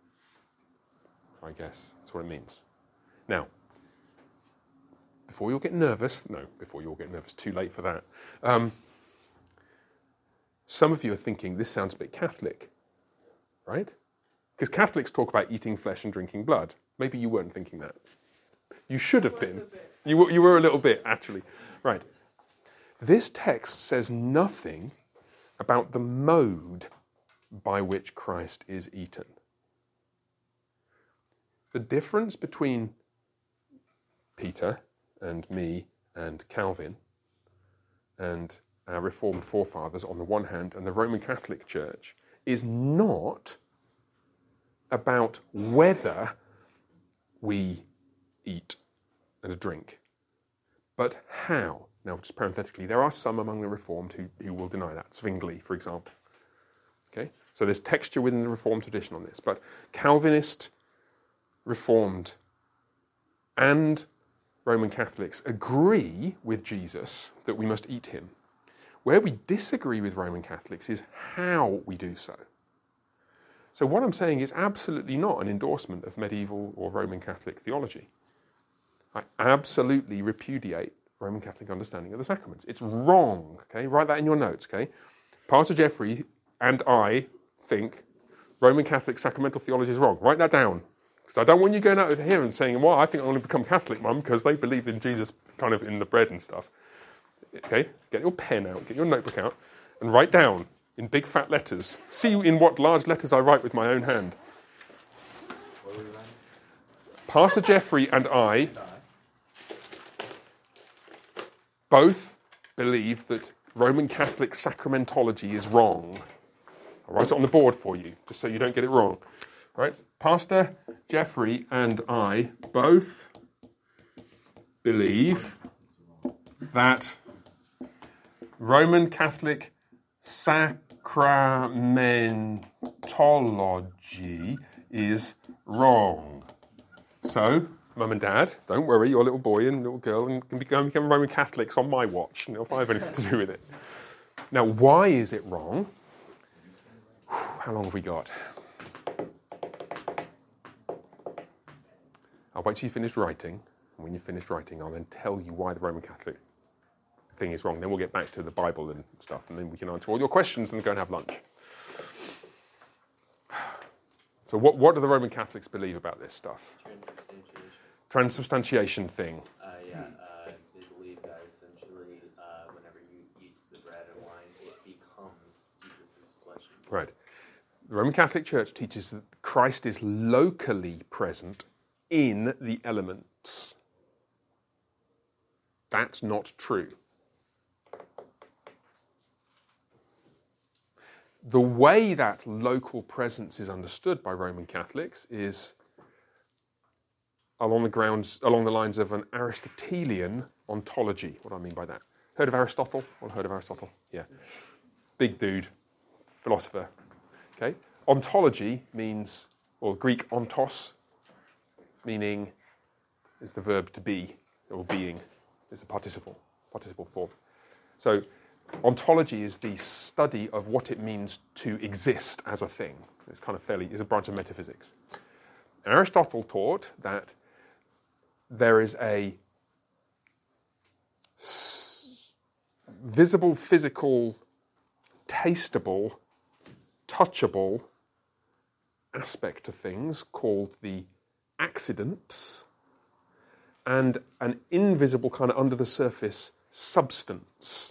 I guess that's what it means. Now, before you'll get nervous, too late for that. Some of you are thinking, this sounds a bit Catholic, right? Because Catholics talk about eating flesh and drinking blood. Maybe you weren't thinking that. You should have been. You were a little bit, actually. Right. This text says nothing about the mode by which Christ is eaten. The difference between Peter and me and Calvin and our Reformed forefathers on the one hand and the Roman Catholic Church is not about whether we eat and drink, but how. Now, just parenthetically, there are some among the Reformed who will deny that. Zwingli, for example. Okay? So there's texture within the Reformed tradition on this. But Calvinist, Reformed, and Roman Catholics agree with Jesus that we must eat him. Where we disagree with Roman Catholics is how we do so. So what I'm saying is absolutely not an endorsement of medieval or Roman Catholic theology. I absolutely repudiate Roman Catholic understanding of the sacraments. It's wrong, okay? Write that in your notes, okay? Pastor Jeffrey and I think Roman Catholic sacramental theology is wrong. Write that down. Because I don't want you going out of here and saying, well, I think I'm going to become Catholic, Mum, because they believe in Jesus kind of in the bread and stuff. Okay? Get your pen out, get your notebook out, and write down in big fat letters. See in what large letters I write with my own hand. Pastor Jeffrey and I both believe that Roman Catholic sacramentology is wrong. I'll write it on the board for you, just so you don't get it wrong. Right? Pastor Jeffrey and I both believe that Roman Catholic sacramentology is wrong. So, Mum and Dad, don't worry, your little boy and little girl can become Roman Catholics on my watch, if I have anything to do with it. Now, why is it wrong? How long have we got? I'll wait till you finish writing, and when you've finished writing, I'll then tell you why the Roman Catholic thing is wrong. Then we'll get back to the Bible and stuff, and then we can answer all your questions and go and have lunch. So what do the Roman Catholics believe about this stuff? Transubstantiation. Transubstantiation thing. They believe that essentially, whenever you eat the bread and wine, it becomes Jesus' flesh and blood. Right. The Roman Catholic Church teaches that Christ is locally present in the elements. That's not true. The way that local presence is understood by Roman Catholics is along the lines of an Aristotelian ontology. What do I mean by that? Heard of Aristotle? Well, heard of Aristotle? Yeah. Big dude, philosopher. Okay. Ontology means, or Greek ontos, meaning is the verb to be, or being, is the participle form. So ontology is the study of what it means to exist as a thing. It's kind of is a branch of metaphysics. Aristotle taught that there is a visible, physical, tasteable, touchable aspect to things called the accidents, and an invisible kind of under the surface substance.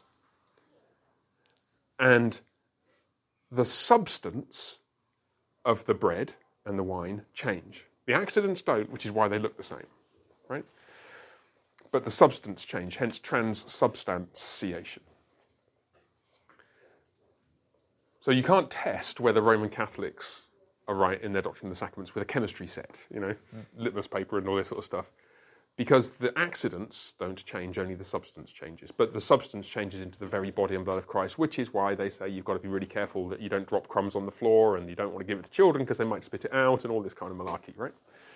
And the substance of the bread and the wine change. The accidents don't, which is why they look the same, right? But the substance change, hence transubstantiation. So you can't test whether Roman Catholics are right in their doctrine of the sacraments with a chemistry set, litmus paper and all this sort of stuff. Because the accidents don't change, only the substance changes. But the substance changes into the very body and blood of Christ, which is why they say you've got to be really careful that you don't drop crumbs on the floor and you don't want to give it to children because they might spit it out and all this kind of malarkey, right?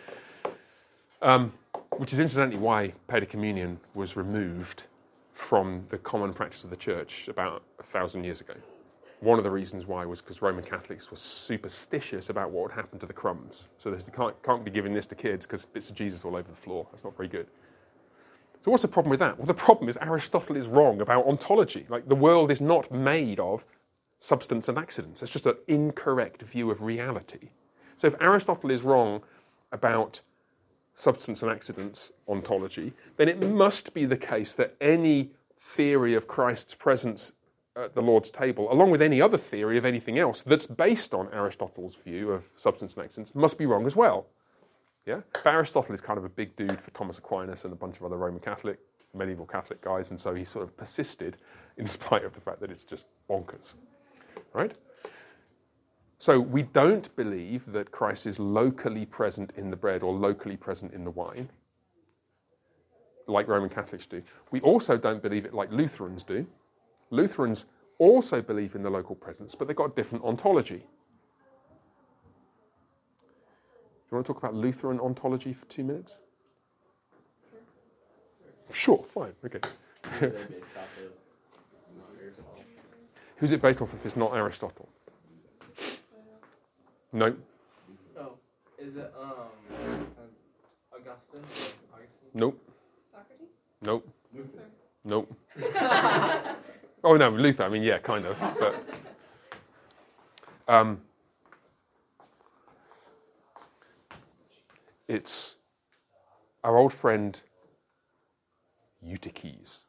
Which is incidentally why paedo communion was removed from the common practice of the church about 1,000 years ago. One of the reasons why was because Roman Catholics were superstitious about what would happen to the crumbs. So you can't be giving this to kids because bits of Jesus all over the floor. That's not very good. So what's the problem with that? Well, the problem is Aristotle is wrong about ontology. Like, the world is not made of substance and accidents. It's just an incorrect view of reality. So if Aristotle is wrong about substance and accidents ontology, then it must be the case that any theory of Christ's presence at the Lord's table, along with any other theory of anything else that's based on Aristotle's view of substance and accidents, must be wrong as well. Yeah? But Aristotle is kind of a big dude for Thomas Aquinas and a bunch of other Roman Catholic, medieval Catholic guys, and so he sort of persisted in spite of the fact that it's just bonkers. Right? So we don't believe that Christ is locally present in the bread or locally present in the wine, like Roman Catholics do. We also don't believe it like Lutherans do. Lutherans also believe in the local presence, but they've got a different ontology. Do you want to talk about Lutheran ontology for 2 minutes? Sure, fine, okay. Who's it based off if it's not Aristotle? No. Oh, is it Augustine? Nope. Socrates? Nope. Nope. Oh no, Luther. I mean, yeah, kind of. But it's our old friend Eutyches.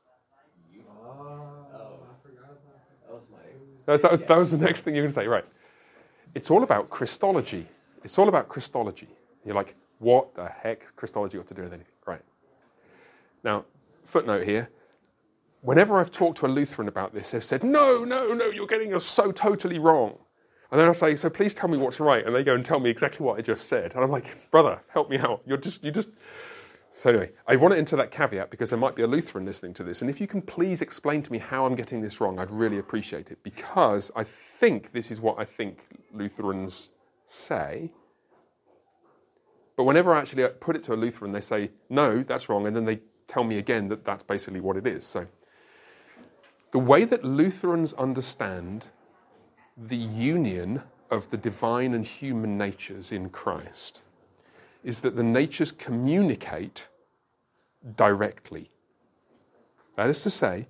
That was the next thing you were going to say, right? It's all about Christology. It's all about Christology. You're like, what the heck Christology got to do with anything? Right. Now, footnote here. Whenever I've talked to a Lutheran about this, they've said, no, you're getting us so totally wrong. And then I say, so please tell me what's right. And they go and tell me exactly what I just said. And I'm like, brother, help me out. You just. So anyway, I want to enter that caveat because there might be a Lutheran listening to this. And if you can please explain to me how I'm getting this wrong, I'd really appreciate it. Because I think this is what I think Lutherans say. But whenever I actually put it to a Lutheran, they say, no, that's wrong. And then they tell me again that that's basically what it is. So the way that Lutherans understand the union of the divine and human natures in Christ is that the natures communicate directly. That is to say,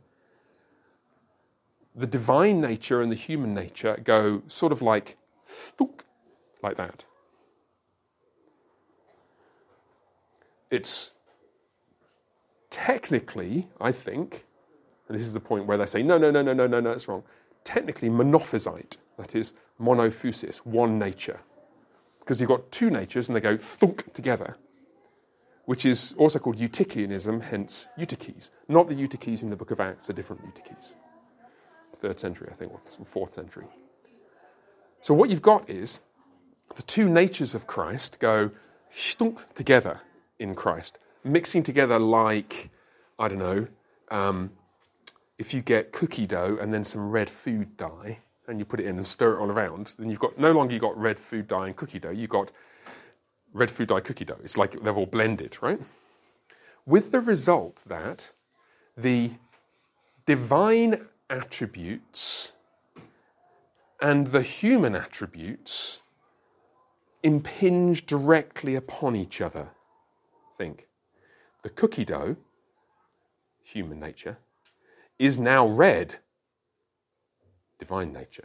the divine nature and the human nature go sort of like that. it's technically, I think, and this is the point where they say, no, that's wrong, technically monophysite, that is monophysis, one nature. Because you've got two natures and they go thunk together, which is also called Eutychianism, hence Eutyches. Not the Eutyches in the book of Acts, a different Eutyches. 3rd century, I think, or 4th century. So what you've got is the two natures of Christ go stunk together in Christ, mixing together like, I don't know, if you get cookie dough and then some red food dye and you put it in and stir it all around, then you've got no longer you've got red food dye and cookie dough, you've got red food dye cookie dough. It's like they've all blended, right? With the result that the divine attributes and the human attributes impinge directly upon each other. Think. The cookie dough, human nature, is now red, divine nature.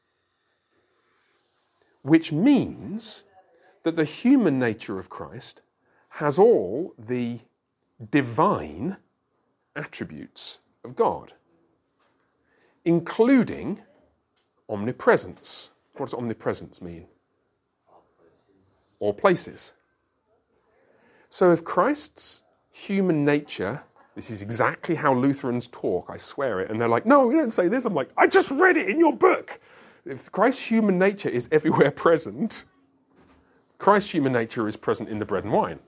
Which means that the human nature of Christ has all the divine attributes of God, including omnipresence. What does omnipresence mean? All places. So if Christ's human nature, this is exactly how Lutherans talk, I swear it, and they're like, no, you don't say this. I'm like, I just read it in your book. If Christ's human nature is everywhere present, Christ's human nature is present in the bread and wine.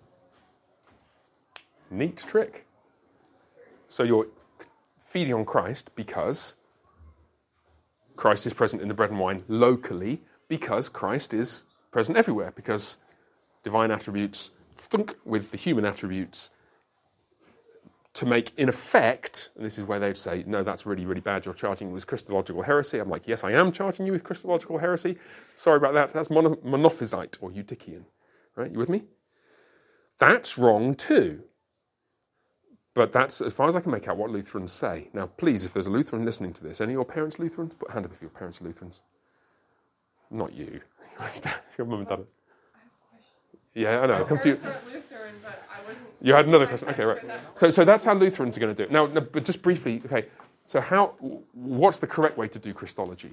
Neat trick. So you're feeding on Christ because Christ is present in the bread and wine locally, because Christ is present everywhere, because divine attributes thunk with the human attributes to make, in effect, and this is where they'd say, no, that's really, really bad, you're charging me with Christological heresy. I'm like, yes, I am charging you with Christological heresy. Sorry about that. That's monophysite or Eutychian. Right, you with me? That's wrong too. But that's, as far as I can make out, what Lutherans say. Now, please, if there's a Lutheran listening to this, any of your parents Lutherans? Put a hand up if your parents are Lutherans. Not you. Your mum and dad. Yeah, I know. I'll come to you. Lutheran, but I wouldn't. You had another question. Okay, right. So that's how Lutherans are going to do it. Now, but just briefly, okay. So what's the correct way to do Christology?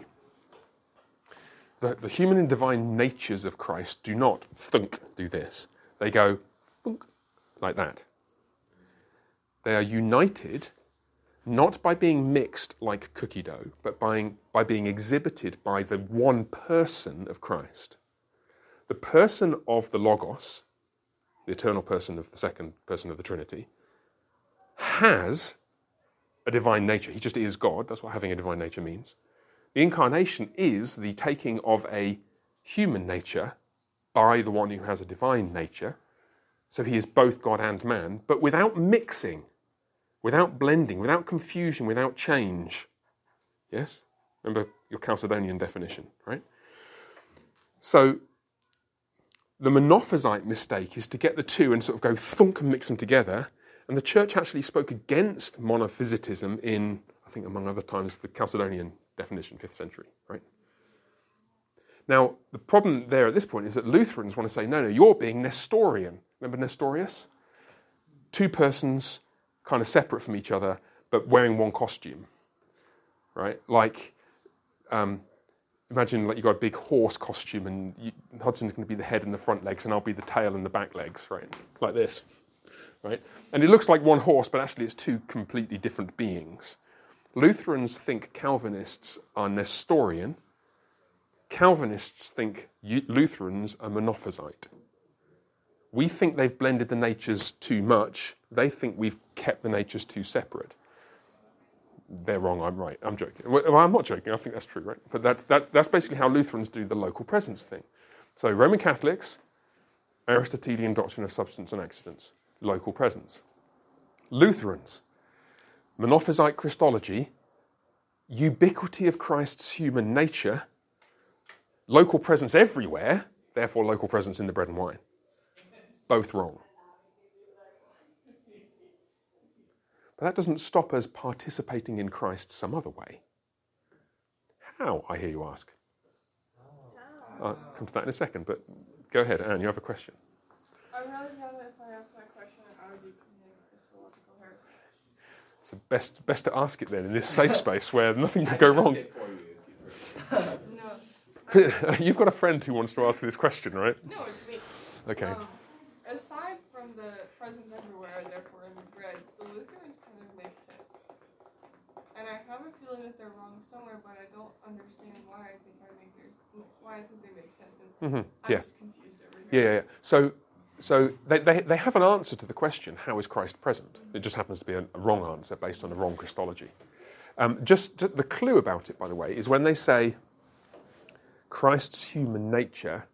The human and divine natures of Christ do not thunk, do this. They go thunk, like that. They are united, not by being mixed like cookie dough, but by being exhibited by the one person of Christ. The person of the Logos, the eternal person of the second person of the Trinity, has a divine nature. He just is God. That's what having a divine nature means. The incarnation is the taking of a human nature by the one who has a divine nature. So he is both God and man, but without mixing, without blending, without confusion, without change. Yes? Remember your Chalcedonian definition, right? So the monophysite mistake is to get the two and sort of go thunk and mix them together. And the church actually spoke against monophysitism in, I think among other times, the Chalcedonian definition, 5th century, right? Now, the problem there at this point is that Lutherans want to say, no, you're being Nestorian. Remember Nestorius? Two persons kind of separate from each other, but wearing one costume, right? Like, imagine like you've got a big horse costume and Hudson's going to be the head and the front legs and I'll be the tail and the back legs, right? Like this, right? And it looks like one horse, but actually it's two completely different beings. Lutherans think Calvinists are Nestorian. Calvinists think Lutherans are monophysite. We think they've blended the natures too much. They think we've kept the natures too separate. They're wrong, I'm right. I'm joking. Well, I'm not joking, I think that's true, right? But that's basically how Lutherans do the local presence thing. So Roman Catholics, Aristotelian doctrine of substance and accidents, local presence. Lutherans, monophysite Christology, ubiquity of Christ's human nature, local presence everywhere, therefore local presence in the bread and wine. Both wrong. But that doesn't stop us participating in Christ some other way. How, I hear you ask? I'll come to that in a second, but go ahead, Anne, you have a question. I'm really glad if I ask my question. So best to ask it then in this safe space where nothing could go wrong. I can ask it for you if you prefer. No, You've got a friend who wants to ask this question, right? no, it's me. Okay. Aside from the presence everywhere, therefore every bread, the Lutherans kind of make sense. And I have a feeling that they're wrong somewhere, but I don't understand why I think they make sense. And Mhm, I'm yeah. just confused over here. Yeah. So they have an answer to the question, how is Christ present? It just happens to be a wrong answer based on a wrong Christology. Just the clue about it, by the way, is when they say Christ's human nature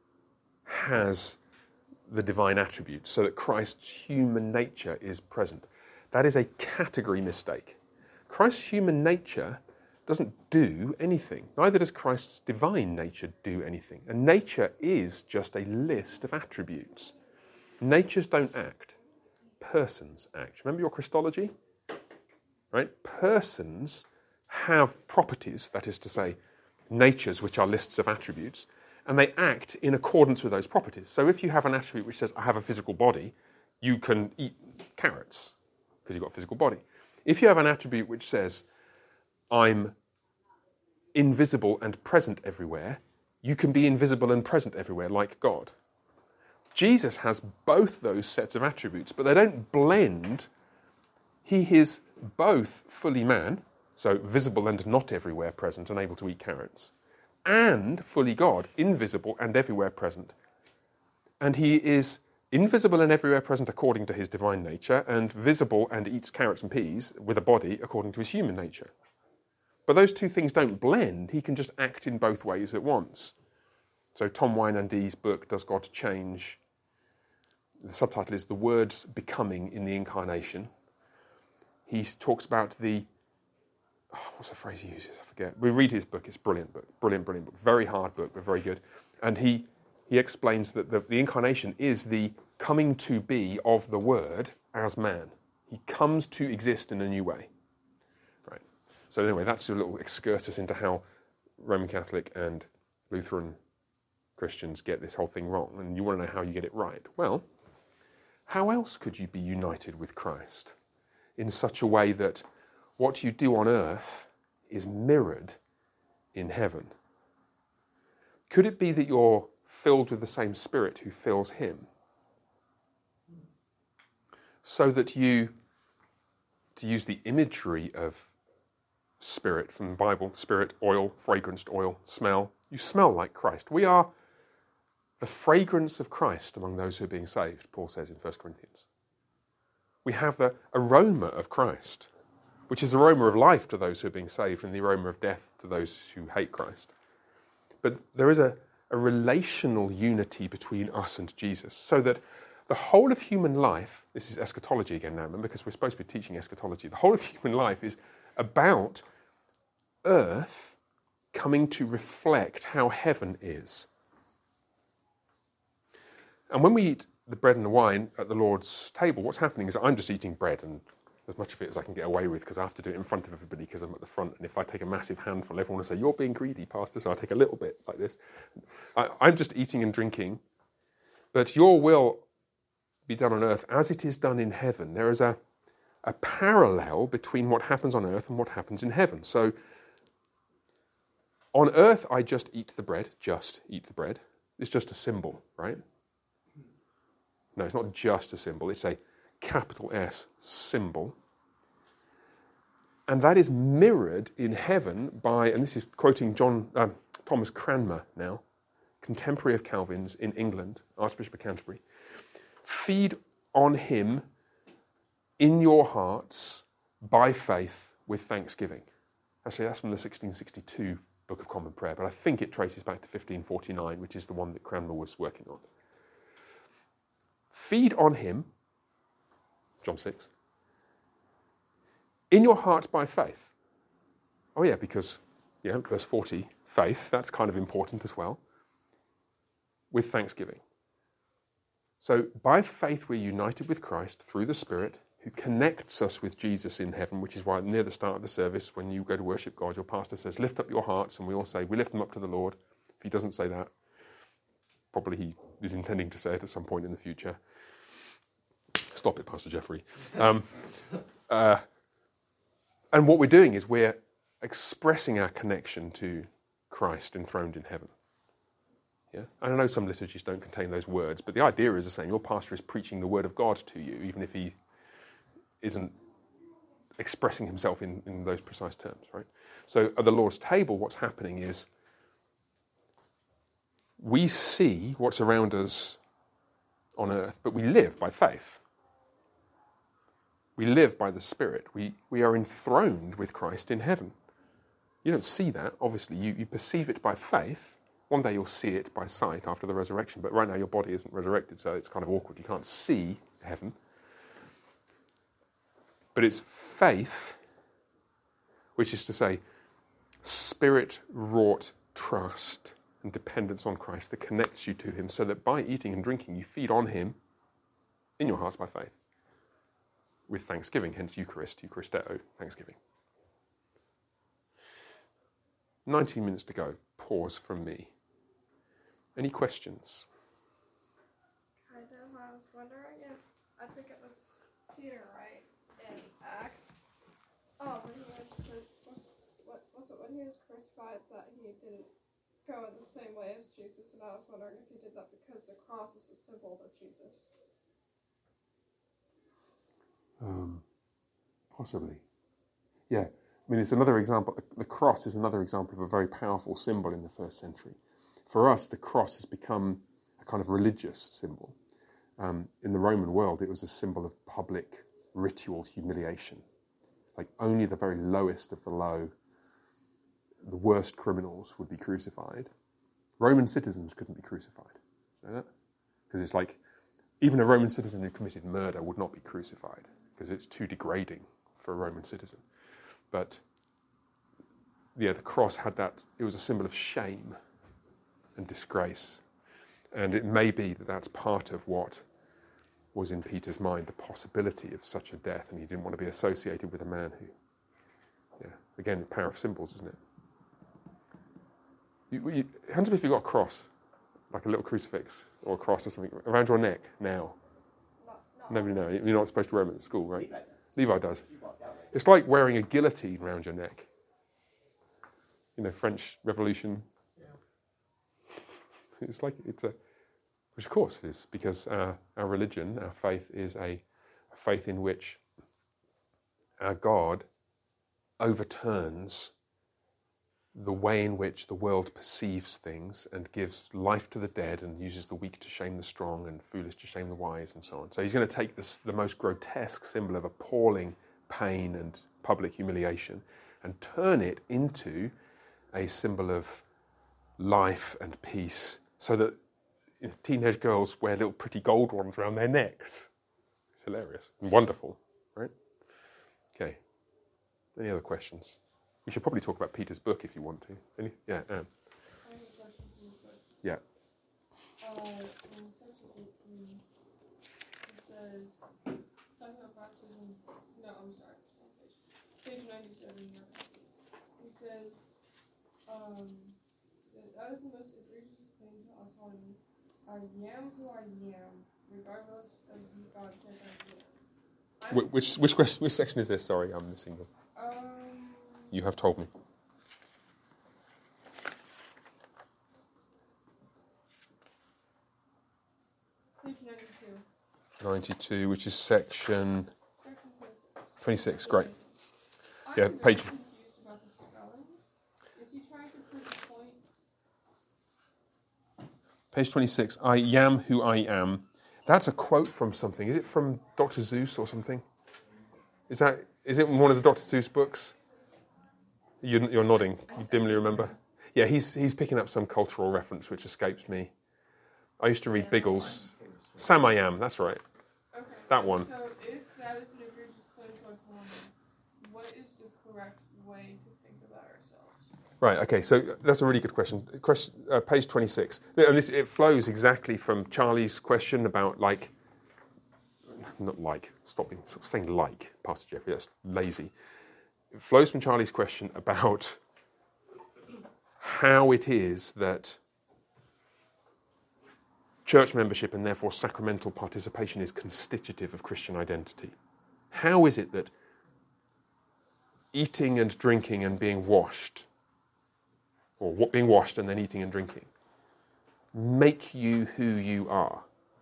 has the divine attributes, so that Christ's human nature is present. That is a category mistake. Christ's human nature doesn't do anything. Neither does Christ's divine nature do anything. And nature is just a list of attributes. Natures don't act. Persons act. Remember your Christology? Right? Persons have properties, that is to say, natures which are lists of attributes, and they act in accordance with those properties. So if you have an attribute which says, I have a physical body, you can eat carrots because you've got a physical body. If you have an attribute which says, I'm invisible and present everywhere, you can be invisible and present everywhere like God. Jesus has both those sets of attributes, but they don't blend. He is both fully man, so visible and not everywhere present and able to eat carrots, and fully God, invisible and everywhere present. And he is invisible and everywhere present according to his divine nature, and visible and eats carrots and peas with a body according to his human nature. But those two things don't blend. He can just act in both ways at once. So Tom Wynandy's book, Does God Change? The subtitle is The Words Becoming in the Incarnation. He talks about what's the phrase he uses? I forget. We read his book. It's a brilliant book. Brilliant book. Very hard book, but very good. And he explains that the incarnation is the coming to be of the Word as man. He comes to exist in a new way. Right. So anyway, that's a little excursus into how Roman Catholic and Lutheran Christians get this whole thing wrong. And you want to know how you get it right. Well, how else could you be united with Christ in such a way that what you do on earth is mirrored in heaven? Could it be that you're filled with the same Spirit who fills him? So that you, to use the imagery of Spirit from the Bible, Spirit, oil, fragranced oil, smell, you smell like Christ. We are the fragrance of Christ among those who are being saved, Paul says in 1 Corinthians. We have the aroma of Christ, which is the aroma of life to those who are being saved and the aroma of death to those who hate Christ. But there is a relational unity between us and Jesus, so that the whole of human life, this is eschatology again now, because we're supposed to be teaching eschatology, the whole of human life is about earth coming to reflect how heaven is. And when we eat the bread and the wine at the Lord's table, what's happening is that I'm just eating bread and as much of it as I can get away with, because I have to do it in front of everybody because I'm at the front. And if I take a massive handful, everyone will say, you're being greedy, Pastor, so I take a little bit like this. I'm just eating and drinking. But your will be done on earth as it is done in heaven. There is a parallel between what happens on earth and what happens in heaven. So on earth, I just eat the bread. It's just a symbol, right? No, it's not just a symbol. It's a capital S symbol. And that is mirrored in heaven by, and this is quoting Thomas Cranmer now, contemporary of Calvin's in England, Archbishop of Canterbury. Feed on him in your hearts by faith with thanksgiving. Actually, that's from the 1662 Book of Common Prayer, but I think it traces back to 1549, which is the one that Cranmer was working on. Feed on him, John 6, in your hearts by faith. Oh yeah, because, verse 40, faith, that's kind of important as well, with thanksgiving. So by faith we're united with Christ through the Spirit who connects us with Jesus in heaven, which is why near the start of the service, when you go to worship God, your pastor says, lift up your hearts, and we all say, we lift them up to the Lord. If he doesn't say that, probably he is intending to say it at some point in the future. Stop it, Pastor Jeffrey. And what we're doing is we're expressing our connection to Christ enthroned in heaven. Yeah? And I know some liturgies don't contain those words, but the idea is the same. Your pastor is preaching the word of God to you, even if he isn't expressing himself in those precise terms, right? So at the Lord's table, what's happening is we see what's around us on earth, but we live by faith. We live by the Spirit. We are enthroned with Christ in heaven. You don't see that, obviously. You perceive it by faith. One day you'll see it by sight after the resurrection, but right now your body isn't resurrected, so it's kind of awkward. You can't see heaven. But it's faith, which is to say, Spirit-wrought trust and dependence on Christ that connects you to him, so that by eating and drinking you feed on him in your hearts by faith, with thanksgiving, hence Eucharist, Eucharisteo, thanksgiving. 19 minutes to go. Pause from me. Any questions? Kind of. I was wondering if, I think it was Peter, right, in Acts. Oh, when he was when he was crucified, that he didn't go in the same way as Jesus, and I was wondering if he did that because the cross is a symbol of Jesus. Possibly. Yeah. I mean, it's another example. The cross is another example of a very powerful symbol in the first century. For us, the cross has become a kind of religious symbol. In the Roman world, it was a symbol of public ritual humiliation. Like only the very lowest of the low, the worst criminals would be crucified. Roman citizens couldn't be crucified. You know that? Because it's like, even a Roman citizen who committed murder would not be crucified, because it's too degrading for a Roman citizen. But, yeah, the cross had that, it was a symbol of shame and disgrace. And it may be that that's part of what was in Peter's mind, the possibility of such a death, and he didn't want to be associated with a man who, yeah, again, the power of symbols, isn't it? Hands up if you've got a cross, like a little crucifix or a cross or something, around your neck now. Nobody knows. You're not supposed to wear them at school, right? Levi does. It's like wearing a guillotine around your neck. You know, French Revolution. Yeah. Which of course it is, because our religion, our faith, is a faith in which our God overturns the way in which the world perceives things and gives life to the dead and uses the weak to shame the strong and foolish to shame the wise and so on. So he's going to take the most grotesque symbol of appalling pain and public humiliation and turn it into a symbol of life and peace, so that teenage girls wear little pretty gold ones around their necks. It's hilarious and wonderful, right? Okay. Any other questions? We should probably talk about Peter's book if you want to. Yeah, Anne. I have a question for you, but Yeah. in section 18, it says, talking about baptism, no, I'm sorry, page 97, yeah. It says, that is the most egregious claim to autonomy. I am who I am, regardless of who God says I am. Which section is this? Sorry, I'm missing them. You have told me. Page 92. 92, which is section 26. Great. I'm Yeah, very page. confused about the spelling. Is he trying to prove a point? Page 26. I am who I am. That's a quote from something. Is it from Dr. Seuss or something? Is it one of the Dr. Seuss books? You're nodding. You dimly remember. Yeah, he's picking up some cultural reference which escapes me. I used to read Biggles. Sam I Am. That's right. Okay. That one. So if that is an egregious claim to autonomy, what is the correct way to think about ourselves? Right, okay, so that's a really good question. Page 26. And it flows exactly from Charlie's question about stop saying like, Pastor Jeffrey, that's lazy. It flows from Charlie's question about how it is that church membership and therefore sacramental participation is constitutive of Christian identity. How is it that eating and drinking and being washed, or being washed and then eating and drinking, make you who you are?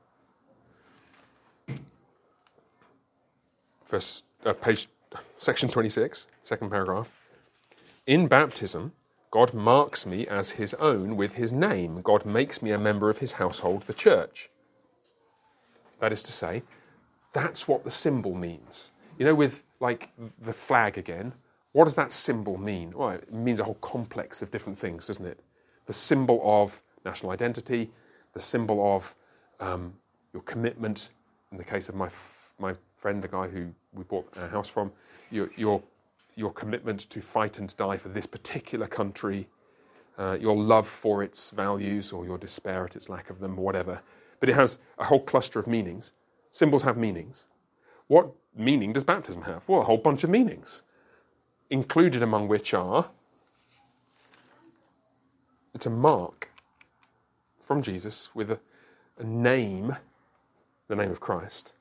Section 26, second paragraph. In baptism, God marks me as his own with his name. God makes me a member of his household, the church. That is to say, that's what the symbol means. You know, with like the flag again, what does that symbol mean? Well, it means a whole complex of different things, doesn't it? The symbol of national identity, the symbol of your commitment, in the case of my friend, the guy who we bought our house from, your commitment to fight and die for this particular country, your love for its values or your despair at its lack of them, or whatever. But it has a whole cluster of meanings. Symbols have meanings. What meaning does baptism have? Well, a whole bunch of meanings, included among which are, it's a mark from Jesus with a name, the name of Christ,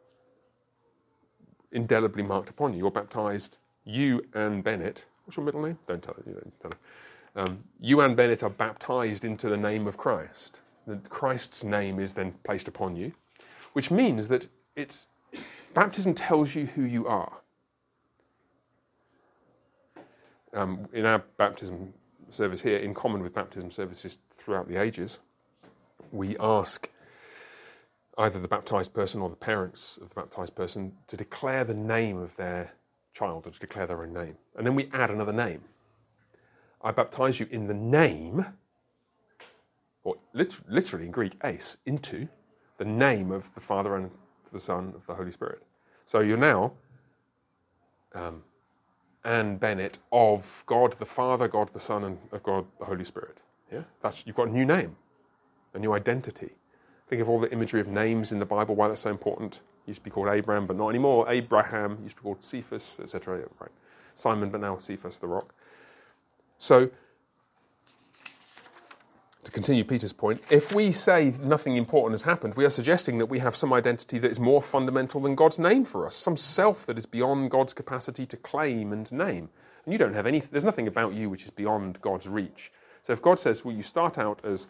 indelibly marked upon you. You're baptized, you and Bennett. What's your middle name? Don't tell it. You don't tell it. You and Bennett are baptized into the name of Christ. Christ's name is then placed upon you, which means that baptism tells you who you are. In our baptism service here, in common with baptism services throughout the ages, we ask either the baptized person or the parents of the baptized person to declare the name of their child, or to declare their own name. And then we add another name. I baptize you in the name, or literally in Greek, eis, into the name of the Father and the Son of the Holy Spirit. So you're now Anne Bennett of God the Father, God the Son, and of God the Holy Spirit. Yeah, you've got a new name, a new identity. Think of all the imagery of names in the Bible, why that's so important. Used to be called Abraham, but not anymore. Abraham used to be called Cephas, etc. Right. Simon, but now Cephas, the rock. So, to continue Peter's point, if we say nothing important has happened, we are suggesting that we have some identity that is more fundamental than God's name for us, some self that is beyond God's capacity to claim and name. And you don't have there's nothing about you which is beyond God's reach. So if God says, well, you start out as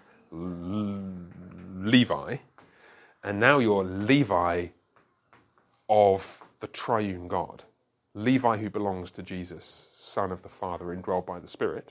Levi, and now you're Levi of the triune God, Levi who belongs to Jesus, Son of the Father, indwelled by the Spirit,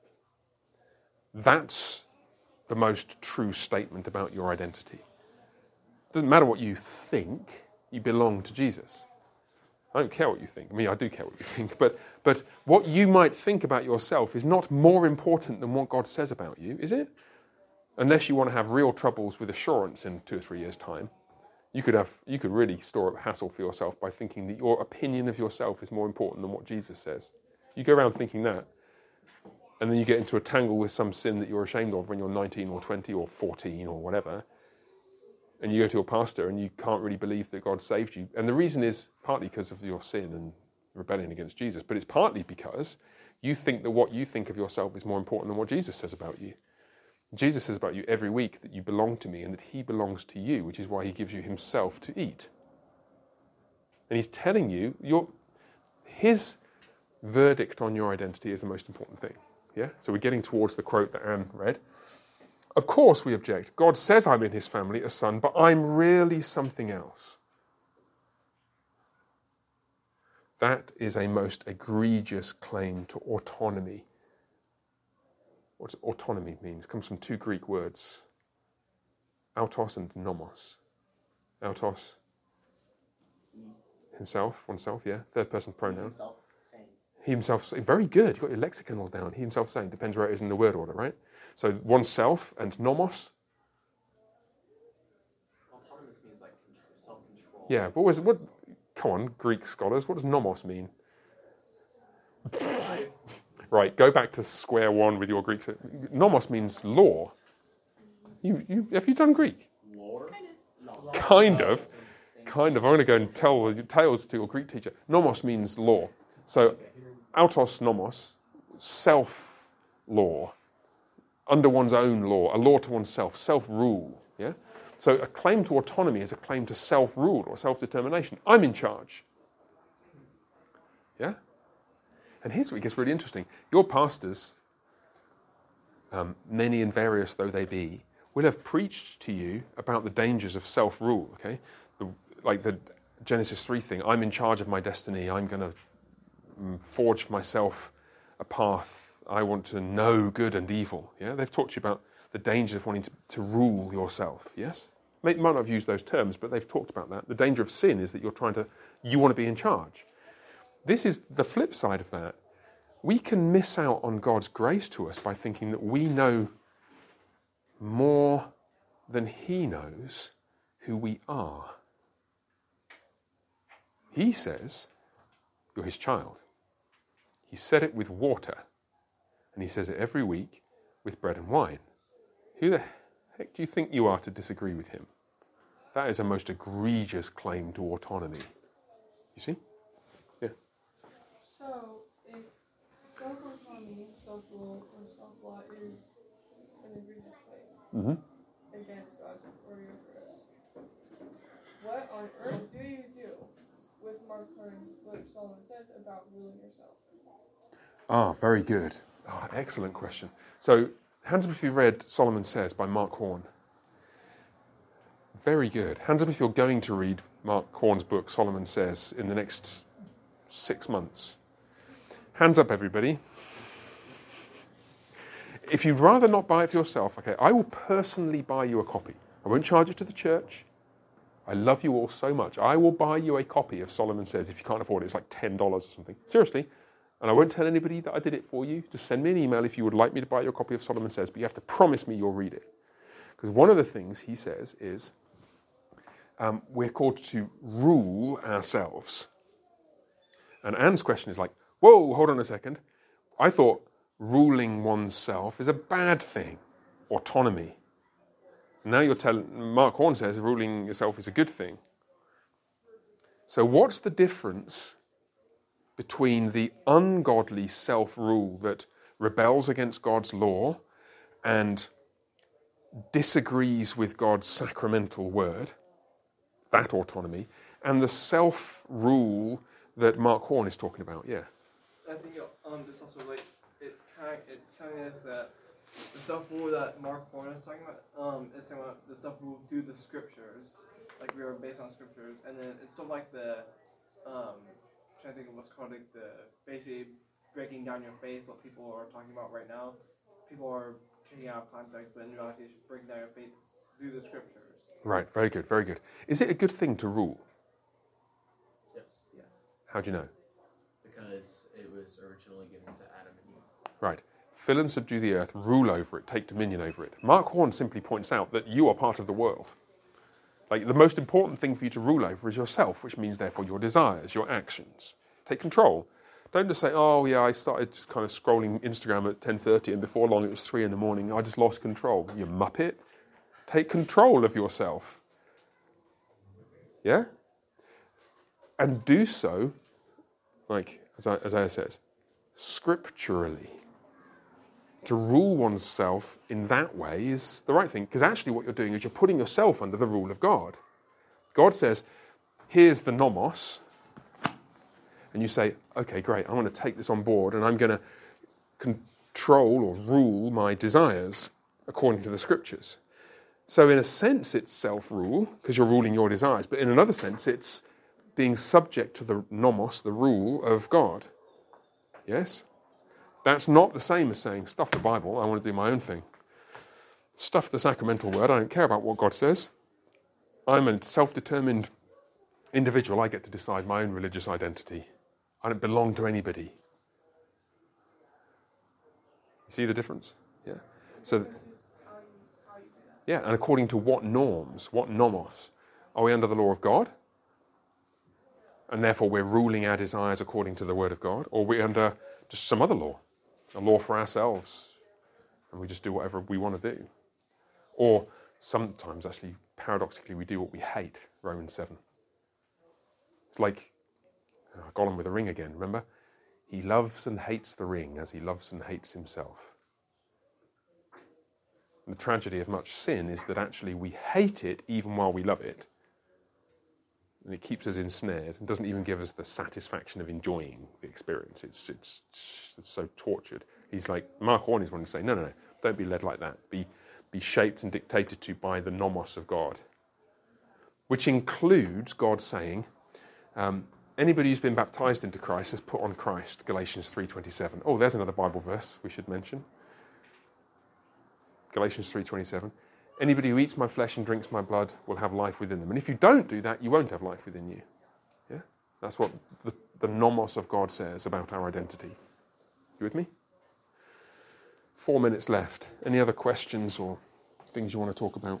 that's the most true statement about your identity. It doesn't matter what you think, you belong to Jesus. I don't care what you think. I mean, I do care what you think, but what you might think about yourself is not more important than what God says about you, is it? Unless you want to have real troubles with assurance in 2 or 3 years' time, you could really store up hassle for yourself by thinking that your opinion of yourself is more important than what Jesus says. You go around thinking that, and then you get into a tangle with some sin that you're ashamed of when you're 19 or 20 or 14 or whatever, and you go to a pastor and you can't really believe that God saved you. And the reason is partly because of your sin and rebellion against Jesus, but it's partly because you think that what you think of yourself is more important than what Jesus says about you. Jesus says about you every week that you belong to me and that he belongs to you, which is why he gives you himself to eat. And he's telling you, his verdict on your identity is the most important thing. Yeah? So we're getting towards the quote that Anne read. Of course we object. God says I'm in his family, a son, but I'm really something else. That is a most egregious claim to autonomy. What does autonomy mean? It comes from 2 Greek words, autos and nomos. Autos, himself, oneself, yeah, third person pronoun. Himself, saying. He himself, very good, you've got your lexicon all down. He himself saying, depends where it is in the word order, right? So oneself and nomos. Autonomous means like self-control. Yeah, come on, Greek scholars, what does nomos mean? Right, go back to square one with your Greek. Nomos means law. Have you done Greek? Lore? Kind of. I'm going to go and tell tales to your Greek teacher. Nomos means law. So, autos nomos, self-law, under one's own law, a law to oneself, self-rule. Yeah. So, a claim to autonomy is a claim to self-rule or self-determination. I'm in charge. Yeah. And here's what gets really interesting. Your pastors, many and various though they be, will have preached to you about the dangers of self-rule, okay? Like the Genesis 3 thing, I'm in charge of my destiny, I'm going to forge for myself a path, I want to know good and evil, yeah? They've talked to you about the danger of wanting to rule yourself, yes? They might not have used those terms, but they've talked about that. The danger of sin is that you want to be in charge. This is the flip side of that. We can miss out on God's grace to us by thinking that we know more than He knows who we are. He says, you're His child. He said it with water, and He says it every week with bread and wine. Who the heck do you think you are to disagree with Him? That is a most egregious claim to autonomy. You see? Yeah. So, if self-autonomy, self-rule, or self-law is an egregious claim against God's authority over us, what on earth do you do with Mark Carney's book, Solomon Says, about ruling yourself? Ah, very good. Ah, excellent question. So, hands up if you've read Solomon Says by Mark Horn. Very good. Hands up if you're going to read Mark Horn's book, Solomon Says, in the next 6 months. Hands up, everybody. If you'd rather not buy it for yourself, okay, I will personally buy you a copy. I won't charge it to the church. I love you all so much. I will buy you a copy of Solomon Says if you can't afford it. It's like $10 or something. Seriously. And I won't tell anybody that I did it for you. Just send me an email if you would like me to buy you a copy of Solomon Says, but you have to promise me you'll read it. Because one of the things he says is we're called to rule ourselves. And Anne's question is like, whoa, hold on a second. I thought ruling oneself is a bad thing, autonomy. Now you're telling, Mark Horn says ruling yourself is a good thing. So what's the difference between the ungodly self-rule that rebels against God's law and disagrees with God's sacramental word, that autonomy, and the self-rule that Mark Horn is talking about? Yeah. I think this also it's telling us that the self-rule that Mark Horn is talking about is talking about the self-rule through the scriptures, like we are based on scriptures, and then it's sort of like the trying to think of what's called like the basically breaking down your faith. What people are talking about right now, people are taking out of context, but in reality, it's breaking down your faith through the scriptures. Right. Very good. Very good. Is it a good thing to rule? Yes. Yes. How do you know? Because it was originally given to Adam and Eve. Right. Fill and subdue the earth, rule over it, take dominion over it. Mark Horn simply points out that you are part of the world. Like, the most important thing for you to rule over is yourself, which means, therefore, your desires, your actions. Take control. Don't just say, oh, yeah, I started kind of scrolling Instagram at 10:30 and before long it was 3 a.m, I just lost control. You muppet. Take control of yourself. Yeah? And do so, like, as Isaiah says, scripturally. To rule oneself in that way is the right thing, because actually what you're doing is you're putting yourself under the rule of God. God says, here's the nomos, and you say, okay, great, I want to take this on board, and I'm going to control or rule my desires according to the scriptures. So in a sense, it's self-rule, because you're ruling your desires, but in another sense, it's being subject to the nomos, the rule of God. Yes? That's not the same as saying, stuff the Bible, I want to do my own thing. Stuff the sacramental word, I don't care about what God says. I'm a self-determined individual, I get to decide my own religious identity. I don't belong to anybody. You see the difference? Yeah. So, yeah, and according to what norms, what nomos? Are we under the law of God? And therefore we're ruling our desires according to the word of God? Or are we under just some other law? A law for ourselves, and we just do whatever we want to do. Or sometimes, actually, paradoxically, we do what we hate, Romans 7. It's like Gollum with the ring again, remember? He loves and hates the ring as he loves and hates himself. And the tragedy of much sin is that actually we hate it even while we love it. and it keeps us ensnared and doesn't even give us the satisfaction of enjoying the experience. It's so tortured. He's like, Mark Horn is one to say, no, don't be led like that. Be shaped and dictated to by the nomos of God, which includes God saying, anybody who's been baptized into Christ has put on Christ, Galatians 3:27. Oh, there's another Bible verse we should mention. Galatians 3:27. Anybody who eats my flesh and drinks my blood will have life within them. And if you don't do that, you won't have life within you. Yeah? That's what the nomos of God says about our identity. You with me? 4 minutes left. Any other questions or things you want to talk about?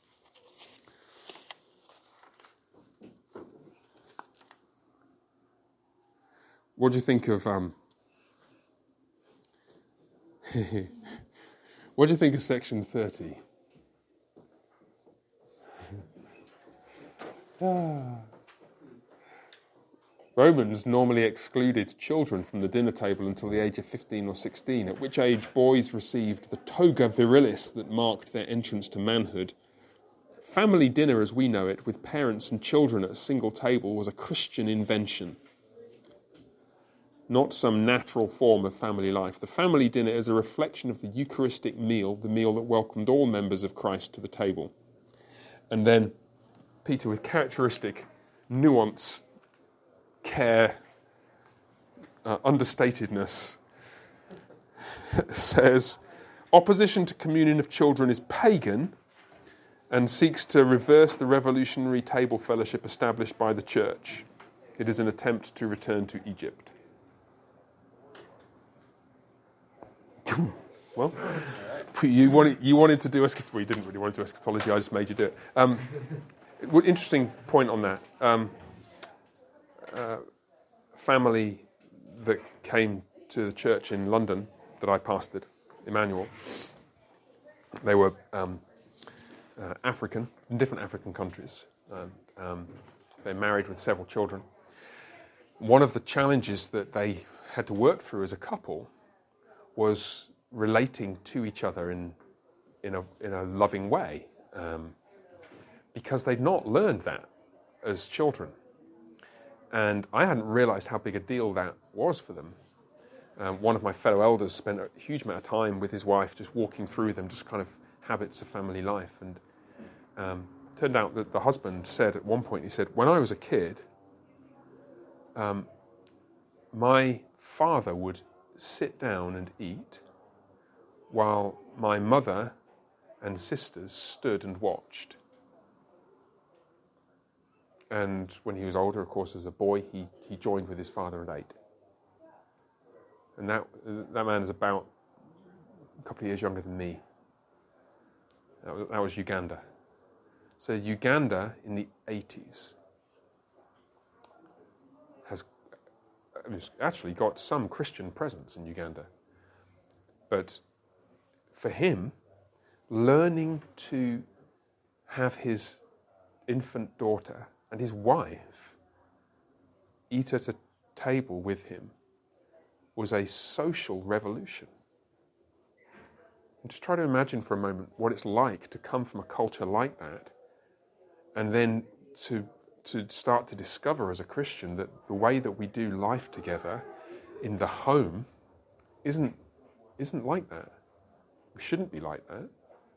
What do you think of what do you think of section 30? Romans normally excluded children from the dinner table until the age of 15 or 16, at which age boys received the toga virilis that marked their entrance to manhood. Family dinner as we know it, with parents and children at a single table, was a Christian invention, not some natural form of family life. The family dinner is a reflection of the Eucharistic meal, the meal that welcomed all members of Christ to the table. And then Peter, with characteristic nuance, care, understatedness, says, opposition to communion of children is pagan and seeks to reverse the revolutionary table fellowship established by the church. It is an attempt to return to Egypt. Well, you wanted to do eschatology. Well, you didn't really want to do eschatology. I just made you do it. Interesting point on that. Family that came to the church in London that I pastored, Emmanuel, they were African, in different African countries. They're married with several children. One of the challenges that they had to work through as a couple was relating to each other in a loving way, because they'd not learned that as children. And I hadn't realised how big a deal that was for them. One of my fellow elders spent a huge amount of time with his wife just walking through them, just kind of habits of family life. And turned out that the husband said at one point, he said, when I was a kid, my father would sit down and eat while my mother and sisters stood and watched. And when he was older, of course, as a boy, he joined with his father and ate. And that man is about a couple of years younger than me. That was Uganda. So Uganda in the 80s has actually got some Christian presence in Uganda. But for him, learning to have his infant daughter and his wife eat at a table with him was a social revolution. And just try to imagine for a moment what it's like to come from a culture like that, and then to start to discover as a Christian that the way that we do life together in the home isn't like that. We shouldn't be like that.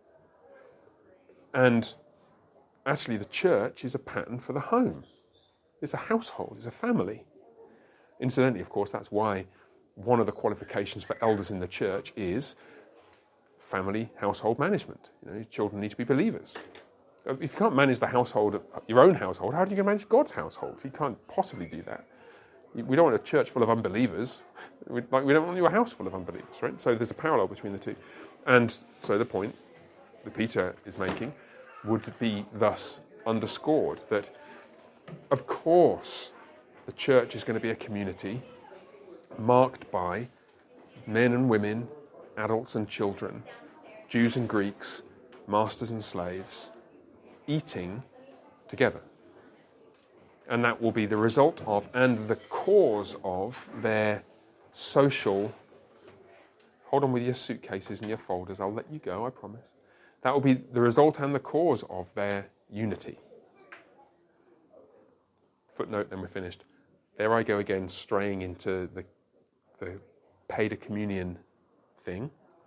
And actually, the church is a pattern for the home. It's a household, it's a family. Incidentally, of course, that's why one of the qualifications for elders in the church is family household management. Children need to be believers. If you can't manage the household, your own household, how are you going to manage God's household? You can't possibly do that. We don't want a church full of unbelievers. We don't want your house full of unbelievers, right? So there's a parallel between the two. And so the point that Peter is making would be thus underscored that, of course, the church is going to be a community marked by men and women, adults and children, Jews and Greeks, masters and slaves, eating together. And that will be the result of and the cause of their social... Hold on with your suitcases and your folders. I'll let you go, I promise. That will be the result and the cause of their unity. footnote, then we're finished. There I go again, straying into the paid a communion thing.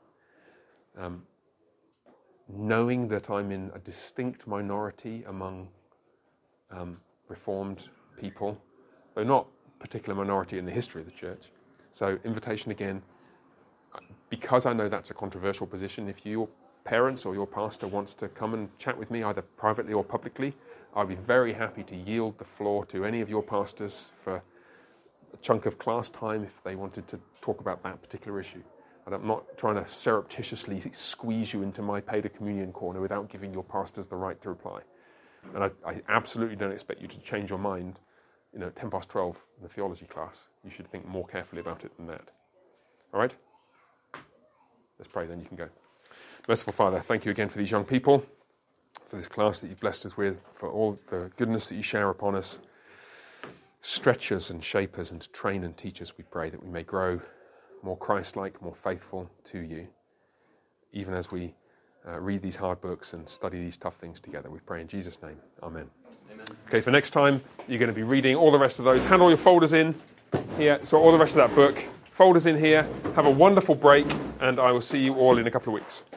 Knowing that I'm in a distinct minority among Reformed people, though not a particular minority in the history of the church. So invitation again, because I know that's a controversial position, if your parents or your pastor wants to come and chat with me, either privately or publicly, I'd be very happy to yield the floor to any of your pastors for a chunk of class time if they wanted to talk about that particular issue. And I'm not trying to surreptitiously squeeze you into my paid a communion corner without giving your pastors the right to reply. And I absolutely don't expect you to change your mind, at 10 past 12 in the theology class. You should think more carefully about it than that. All right? Let's pray, then you can go. Merciful Father, thank you again for these young people, for this class that you've blessed us with, for all the goodness that you shower upon us. Stretch us and shape us and train and teach us, we pray, that we may grow more Christ-like, more faithful to you, even as we read these hard books and study these tough things together. We pray in Jesus' name. Amen. Amen. Okay, for next time, you're going to be reading all the rest of those. Hand all your folders in here. So all the rest of that book. Folders in here. Have a wonderful break, and I will see you all in a couple of weeks.